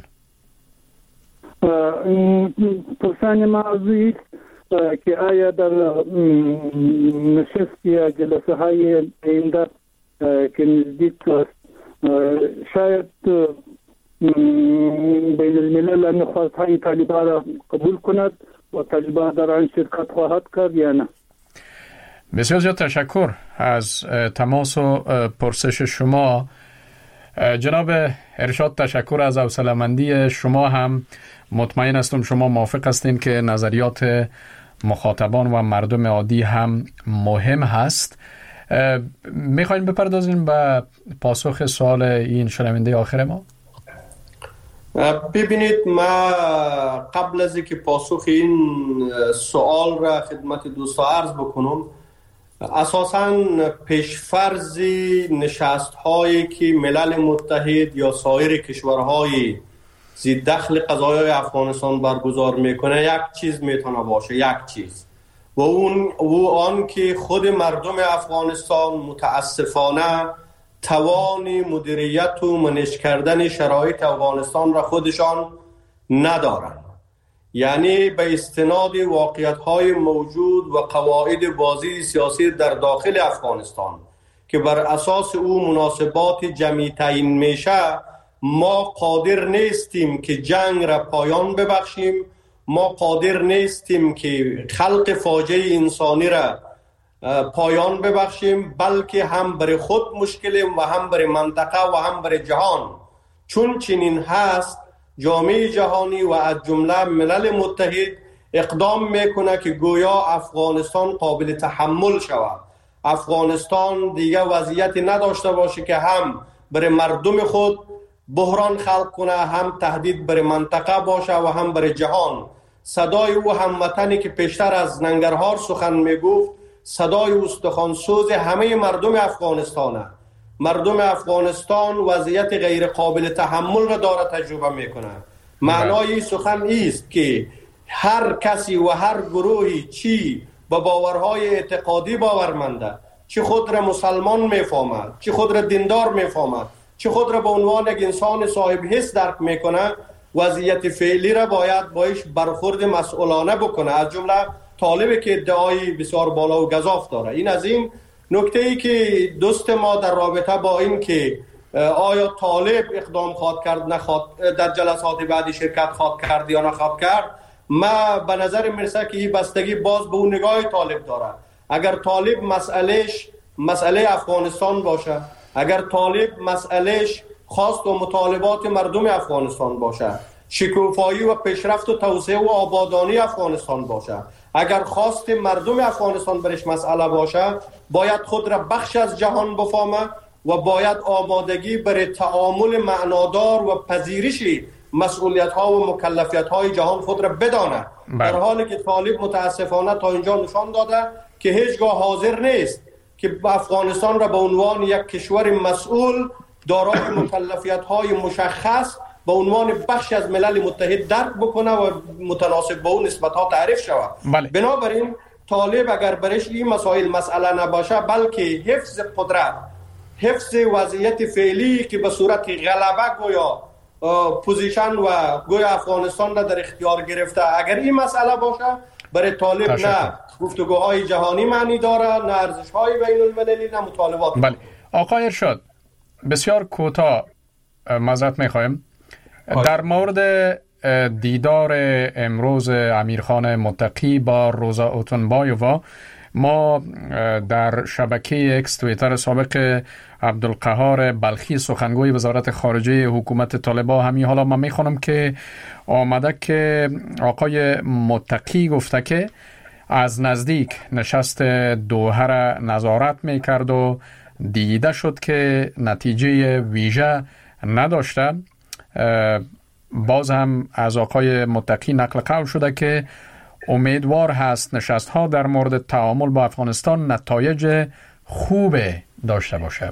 پرسان موضوعی که آیا در نشست یا جلسه های آینده که نزدیک است شاید بین الملل نخواست های طالبان را قبول کند و طالبان در آن شرکت خواهد کرد یا نه؟ بسیار زیاد تشکر از تماس و پرسش شما جناب ارشاد. تشکر از حوصله‌مندی شما. هم مطمئن هستم شما موافق هستین که نظریات مخاطبان و مردم عادی هم مهم هست. میخواین بپردازیم به پاسخ سوال این شنونده آخر ما؟ ببینید، ما قبل از اینکه پاسخ این سوال را خدمت دوستا عرض بکنم، اساساً پیشفرض نشست هایی که ملل متحد یا سایر کشورهای زیر دخل قضایای افغانستان برگزار میکنه یک چیز میتونه باشه، یک چیز و اون و آن که خود مردم افغانستان متاسفانه توان مدیریت و منش کردن شرایط افغانستان را خودشان ندارند. یعنی به استناد واقعیت‌های موجود و قواعد بازی سیاسی در داخل افغانستان که بر اساس او مناسبات جمعی تعیین میشه، ما قادر نیستیم که جنگ را پایان ببخشیم، ما قادر نیستیم که خلق فاجعه انسانی را پایان ببخشیم، بلکه هم برای خود مشکلیم و هم برای منطقه و هم برای جهان. چون چنین هست، جامعه جهانی و از جمله ملل متحد اقدام میکنه که گویا افغانستان قابل تحمل شود، افغانستان دیگه وضعیتی نداشته باشه که هم برای مردم خود بحران خلق کنه، هم تهدید برای منطقه باشه و هم برای جهان. صدای او هموطنی که پیشتر از ننگرهار سخن میگفت، صدای استخوانسوز همه مردم افغانستانه. مردم افغانستان وضعیت غیر قابل تحمل را داره تجربه میکنه. معنای سخن است که هر کسی و هر گروهی چی با باورهای اعتقادی باورمنده، چی خود را مسلمان میفهمد، چی خود را دیندار میفهمد، چی خود را به عنوان یک انسان صاحب حس درک میکنه، وضعیت فعلی را باید باش برخورد مسئولانه بکنه. از جمله طالبی که ادعای بسیار بالا و گزاف داره. این از این نکته ای که دوست ما در رابطه با این که آیا طالب اقدام خواهد کرد نخواهد در جلسات بعدی شرکت خواهد کرد یا نخواهد کرد، ما به نظر میرسه که این بستگی باز به اون نگاه طالب داره. اگر طالب مسئلهش مسئله افغانستان باشه، اگر طالب مسئلهش خواست و مطالبات مردم افغانستان باشه، شکوفایی و پیشرفت و توسعه و آبادانی افغانستان باشه، اگر خواست مردم افغانستان برش مسئله باشه، باید خود را بخش از جهان بفهمه و باید آمادگی برای تعامل معنادار و پذیرش مسئولیت ها و مکلفیت های جهان خود را بدانه. در حالی که طالب متاسفانه تا اینجا نشان داده که هیچگاه حاضر نیست که افغانستان را به عنوان یک کشور مسئول دارای مکلفیت های مشخص به عنوان بخش از ملل متحد درک بکنه و متناسب با اون نسبت ها تعریف شود. بله. بنابراین طالب اگر برش این مسائل مسئله نباشه، بلکه حفظ قدرت، حفظ وضعیت فعلی که به صورت غلبه گویا پوزیشن و گوی افغانستان را در اختیار گرفته. اگر این مسئله باشه برای طالب نه گفتگوهای جهانی معنی داره، نه ارزش‌های بین المللی، نه مطالبات. بله آقای ارشاد بسیار کوتاه معذرت می‌خوایم در مورد دیدار امروز امیرخان متقی با روزا اوتونبایووا. ما در شبکه اکس توییتر سابق عبدالقهار بلخی سخنگوی وزارت خارجه حکومت طالبان همین حالا من میخوانم که آمده که آقای متقی گفته که از نزدیک نشست دوحه را نظارت میکرد و دیده شد که نتیجه ویژه نداشته. باز هم از آقای متقی نقل قول شده که امیدوار هست نشست ها در مورد تعامل با افغانستان نتایج خوب داشته باشه.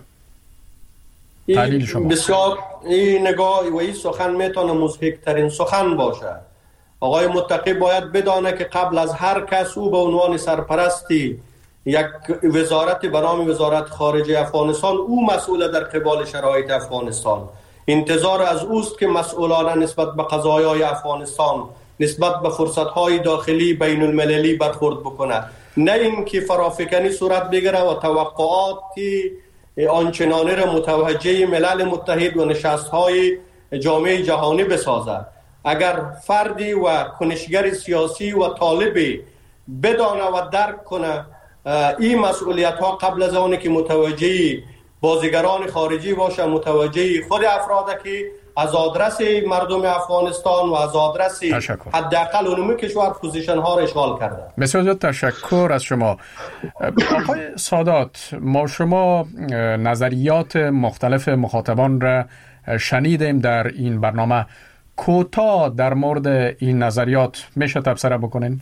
تحلیل شما. بسیار این نگاه و این سخن میتونه مضحک ترین سخن باشه. آقای متقی باید بدانه که قبل از هر کس او به عنوان سرپرستی یک وزارت به نام وزارت خارجه افغانستان او مسئول در قبال شرایط افغانستان. انتظار از اوست که مسئولانه نسبت به قضایای افغانستان، نسبت به فرصت‌های داخلی بین المللی برخورد بکنه، نه اینکه فرافکنی صورت بگیره و توقعاتی آنچنانی را متوجه ملل متحد و نشست‌های جامعه جهانی بسازد. اگر فردی و کنشگر سیاسی و طالبی بدانه و درک کنه این مسئولیت‌ها قبل از آنی که متوجه بازیگران خارجی باشه، متوجه خود افراده که از آدرس مردم افغانستان و از آدرس حداقل علوم کشور پوزیشن ها را اشغال کرده. بسیار زیاد تشکر از شما. آقای سادات، ما شما نظریات مختلف مخاطبان را شنیدیم در این برنامه. کوتاه در مورد این نظریات میشه تبصره بکنین؟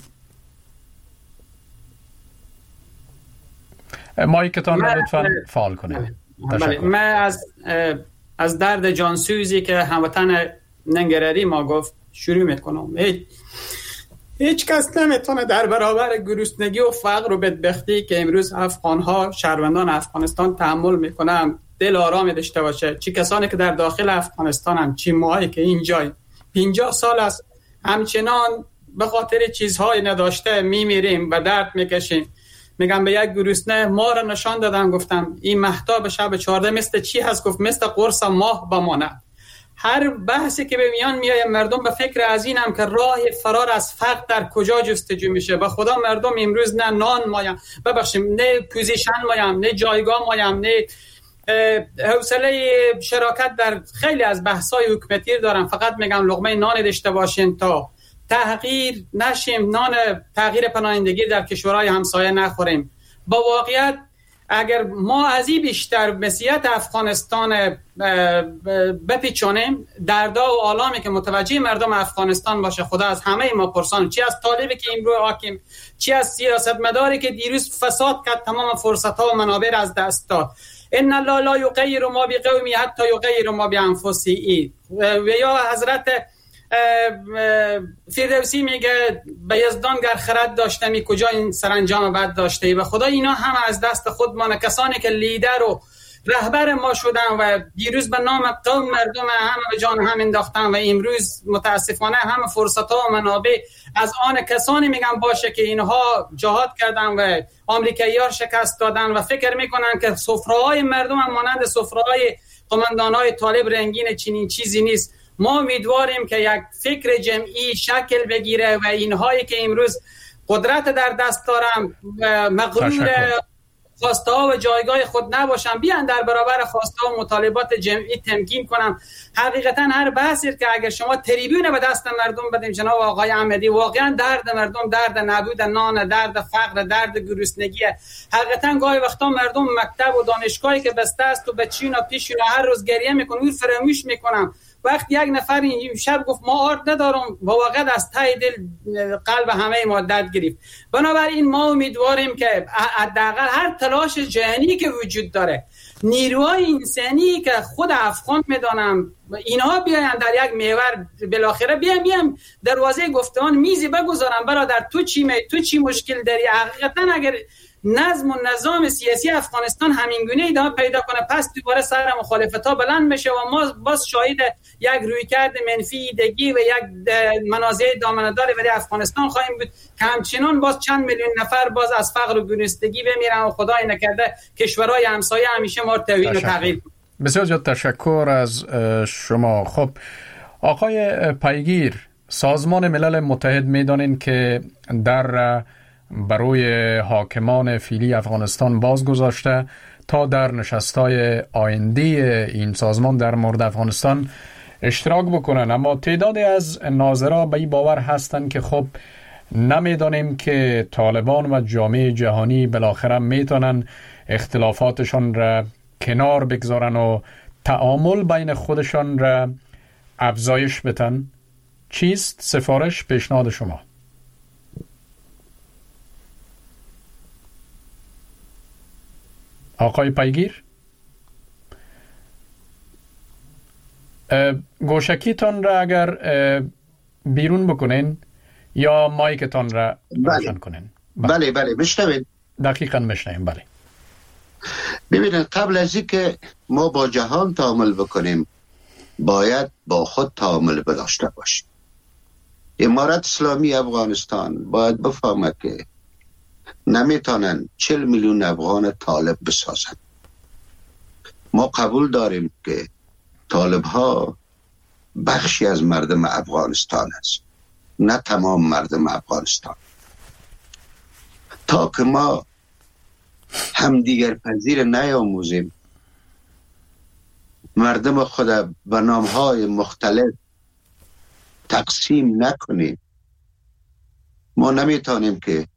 مایکتان را لطفاً فعال کنید. بله. من از از درد جانسوزی که هموطن ننگره‌ای ما گفت شروع میکنم. هیچ هیچ کس نمیتونه در برابر گرسنگی و فقر و بدبختی که امروز افغان‌ها شهروندان افغانستان تحمل میکنن دل آرامی داشته باشه. چی کسانی که در داخل افغانستان هم، چی ماهایی که اینجای پنجاه سال است همچنان به خاطر چیزهای نداشته میمیریم و درد میکشیم. میگم به یک گرسنه ما را نشان دادن، گفتم این مهتاب شب چهارده مثل چی هست؟ گفت مثل قرص ماه بمانه. هر بحثی که به میان میایه مردم به فکر از اینم که راه فرار از فقر در کجا جستجو میشه. به خدا مردم امروز نه نان مایم، ببخشیم نه پوزیشن مایم، نه جایگاه مایم، نه حوصله شراکت در خیلی از بحث‌های حکومتی دارن. فقط میگم لقمه نان داشته باشین تا تغییر نشیم، نان تغییر پناهندگی در کشورهای همسایه نخوریم. با واقعیت اگر ما از این بیشتر مسیحیت افغانستان بپیچانیم، دردا و آلامی که متوجه مردم افغانستان باشه، خدا از همه ما پرسان، چی از طالبی که امروز حاکم، چی از سیاستمداری که دیروز فساد کرد، تمام فرصت‌ها و منابع از دست داد. ان الله لا یغیر ما بقوم حتی یغیر ما بانفسهم. و یا حضرت فردوسی میگه به یزدان گر خرد داشته می کجا این سرانجام بد داشته ای. و خدا اینا هم از دست خودمان، کسانی که لیدر و رهبر ما شدن و دیروز به نام قوم مردم هم به جان هم انداختن و امروز متاسفانه هم فرصت ها و منابع از آن کسانی میگن باشه که اینها جهاد کردن و آمریکایی‌ها شکست دادن و فکر میکنن که سفره‌های مردم هم مانند سفره‌های قماندان‌های طالب رنگین چنین چیزی نیست. ما امیدواریم که یک فکر جمعی شکل بگیره و اینهایی که امروز قدرت در دست دارن مغرور خواسته ها و جایگاه خود نباشن، بیان در برابر خواسته ها و مطالبات جمعی تمکین کنن. حقیقتا هر بحثی که اگر شما تریبیون به دست مردم بدیم جناب آقای احمدی، واقعا درد مردم درد نبود نان، درد فقر، درد گرسنگی. حقیقتا گاهی وقتا مردم مکتب و دانشگاهی که بسته است و بچینا پیشونا هر روز گریه میکنن، او فراموش میکنن. وقت یک نفر این شب گفت ما آرد ندارم، واقعا از ته دل قلب همه ما درد گرفت. بنابراین ما امیدواریم که حداقل هر تلاش جهانی که وجود داره نیروهای انسانی که خود افغان میدانم اینها بیاین در یک محور بالاخره بیام بیام دروازه گفتمان میزی بگذارم برادر تو چی می تو چی مشکل داری. حقیقتا اگر نظم و نظام سیاسی افغانستان همینگونه ادامه پیدا کنه پس دوباره سر مخالفت‌ها بلند میشه و ما باز شاهد یک رویکرد منفی ایدگی و یک منازع دامنه‌دار برای افغانستان خواهیم بود که همچنان باز چند میلیون نفر باز از فقر و گرسنگی بمیرن و خدای نکرده کشورهای همسایه همیشه ما رو توهین و تغییر. بسیار زیاد تشکر از شما. خب آقای پیگیر، سازمان ملل متحد میدانین که در برای حاکمان فعلی افغانستان باز گذاشته تا در نشست‌های آینده این سازمان در مورد افغانستان اشتراک بکنن، اما تعدادی از ناظرها به این باور هستند که خب نمیدانیم که طالبان و جامعه جهانی بالاخره میتونن اختلافاتشان را کنار بگذارن و تعامل بین خودشان را افزایش بدن. چیست سفارش پیشنهاد شما؟ آقای پیگیر، گوشکیتان را اگر بیرون بکنین یا مایکتان را روشن کنین. بله بله بشنوید. دقیقاً بشنویم. بله ببینید، قبل از اینکه ما با جهان تعامل بکنیم باید با خود تعامل داشته باشیم. امارت اسلامی افغانستان باید بفهمه که نمیتونن چل میلیون افغان طالب بسازن. ما قبول داریم که طالب ها بخشی از مردم افغانستان است، نه تمام مردم افغانستان. تا که ما همدیگر پذیر نیاموزیم، مردم خود به نامهای مختلف تقسیم نکنیم، ما نمیتونیم که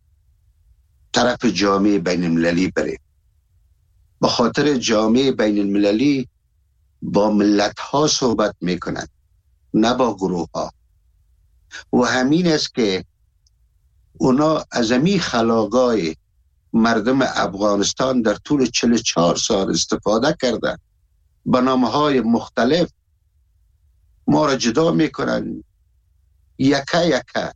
طرف جامعه بین المللی بریم. به خاطر جامعه بین المللی با ملت ها صحبت میکنند، نه با گروه ها. و همین است که اونا از امی خلاقای مردم افغانستان در طول چهل و چهار سال استفاده کردن، به نامهای مختلف ما را جدا میکنن، یکه یکه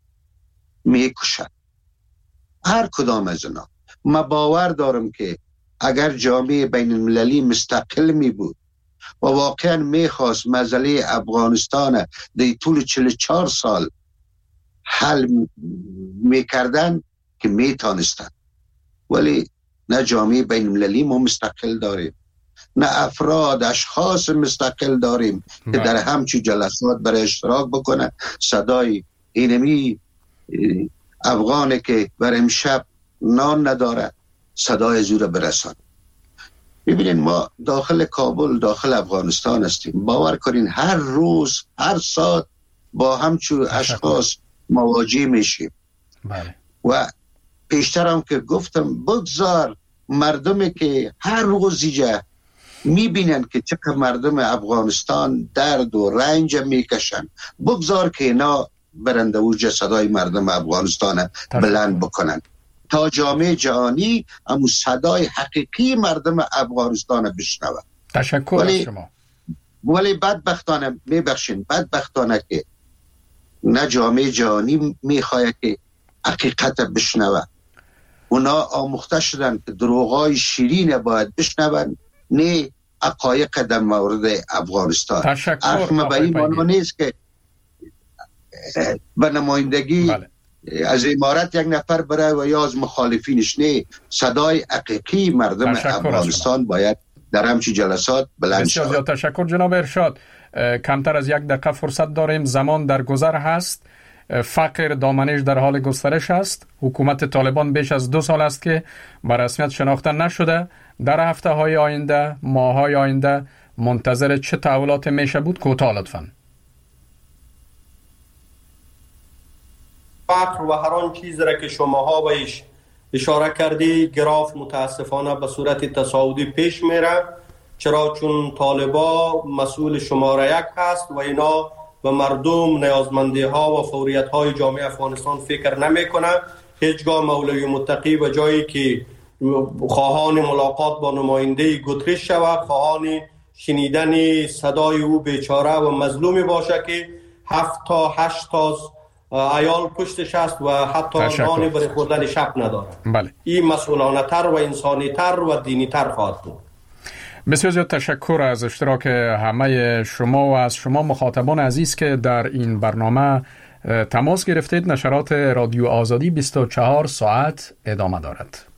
میکشن هر کدام از اونا. ما باور دارم که اگر جامعه بین المللی مستقل می بود و واقعا میخواست مسئله افغانستان در طول چهل و چهار سال حل میکردن که میتونستن، ولی نه جامعه بین المللی ما مستقل داریم، نه افراد اشخاص مستقل داریم که در همچون جلسات برای اشتراک بکنه. صدای اینمی افغانه که بر امشب نان نداره صدای زور برسان. ببینید، ما داخل کابل، داخل افغانستان هستیم. باور کنین هر روز هر ساعت با همچون اشخاص مواجه میشیم. بله. و پیشترم که گفتم بگذار مردمی که هر روز اینجا میبینن که چقدر مردم افغانستان درد و رنج میکشن، بگذار که اینا برنده اوج صدای مردم افغانستان بلند بکنن تا جامعه جهانی امو صدای حقیقی مردم افغانستان بشنوه. تشکر از شما. ولی بدبختانه، میبخشین، بدبختانه که نه جامعه جهانی میخواه که حقیقت بشنوه. اونا آموخته شدن که دروغای شیرین باید بشنون، نه حقایق در مورد افغانستان. تشکر. به این معنی نیست که به نمایندگی بله. از امارت یک نفر برای و یا از مخالفینش، نه، صدای حقیقی مردم افغانستان باید در همچین جلسات بلند شود. بسیار تشکر جناب ارشاد. کمتر از یک دقیقه فرصت داریم، زمان در گذر هست، فقر دامنش در حال گسترش است. حکومت طالبان بیش از دو سال است که به رسمیت شناخته نشده. در هفته های آینده، ماه های آینده منتظر چه تحولات میشه بود؟ کوتاه لطفاً. فقر و هر آن چیز را که شماها بهش اشاره کردی، گراف متاسفانه به صورت تصاعدی پیش میره. چرا؟ چون طالبا مسئول شماره یک هست و اینا و مردم نیازمندی ها و فوریت های جامعه افغانستان فکر نمی کنه. هیچگاه مولوی متقی و جایی که خواهان ملاقات با نماینده گوترش شود، خواهان شنیدن صدای او بیچاره و مظلومی باشه که هفت تا هشت تا عیال پشتش است و حتی نان برای خوردن شب نداره. بله. این مسئولانه تر و انسانی تر و دینی تر خواهد بود. بسیار زیاد تشکر از اشتراک همه شما و از شما مخاطبان عزیز که در این برنامه تماس گرفتید. نشرات رادیو آزادی بیست و چهار ساعت ادامه دارد.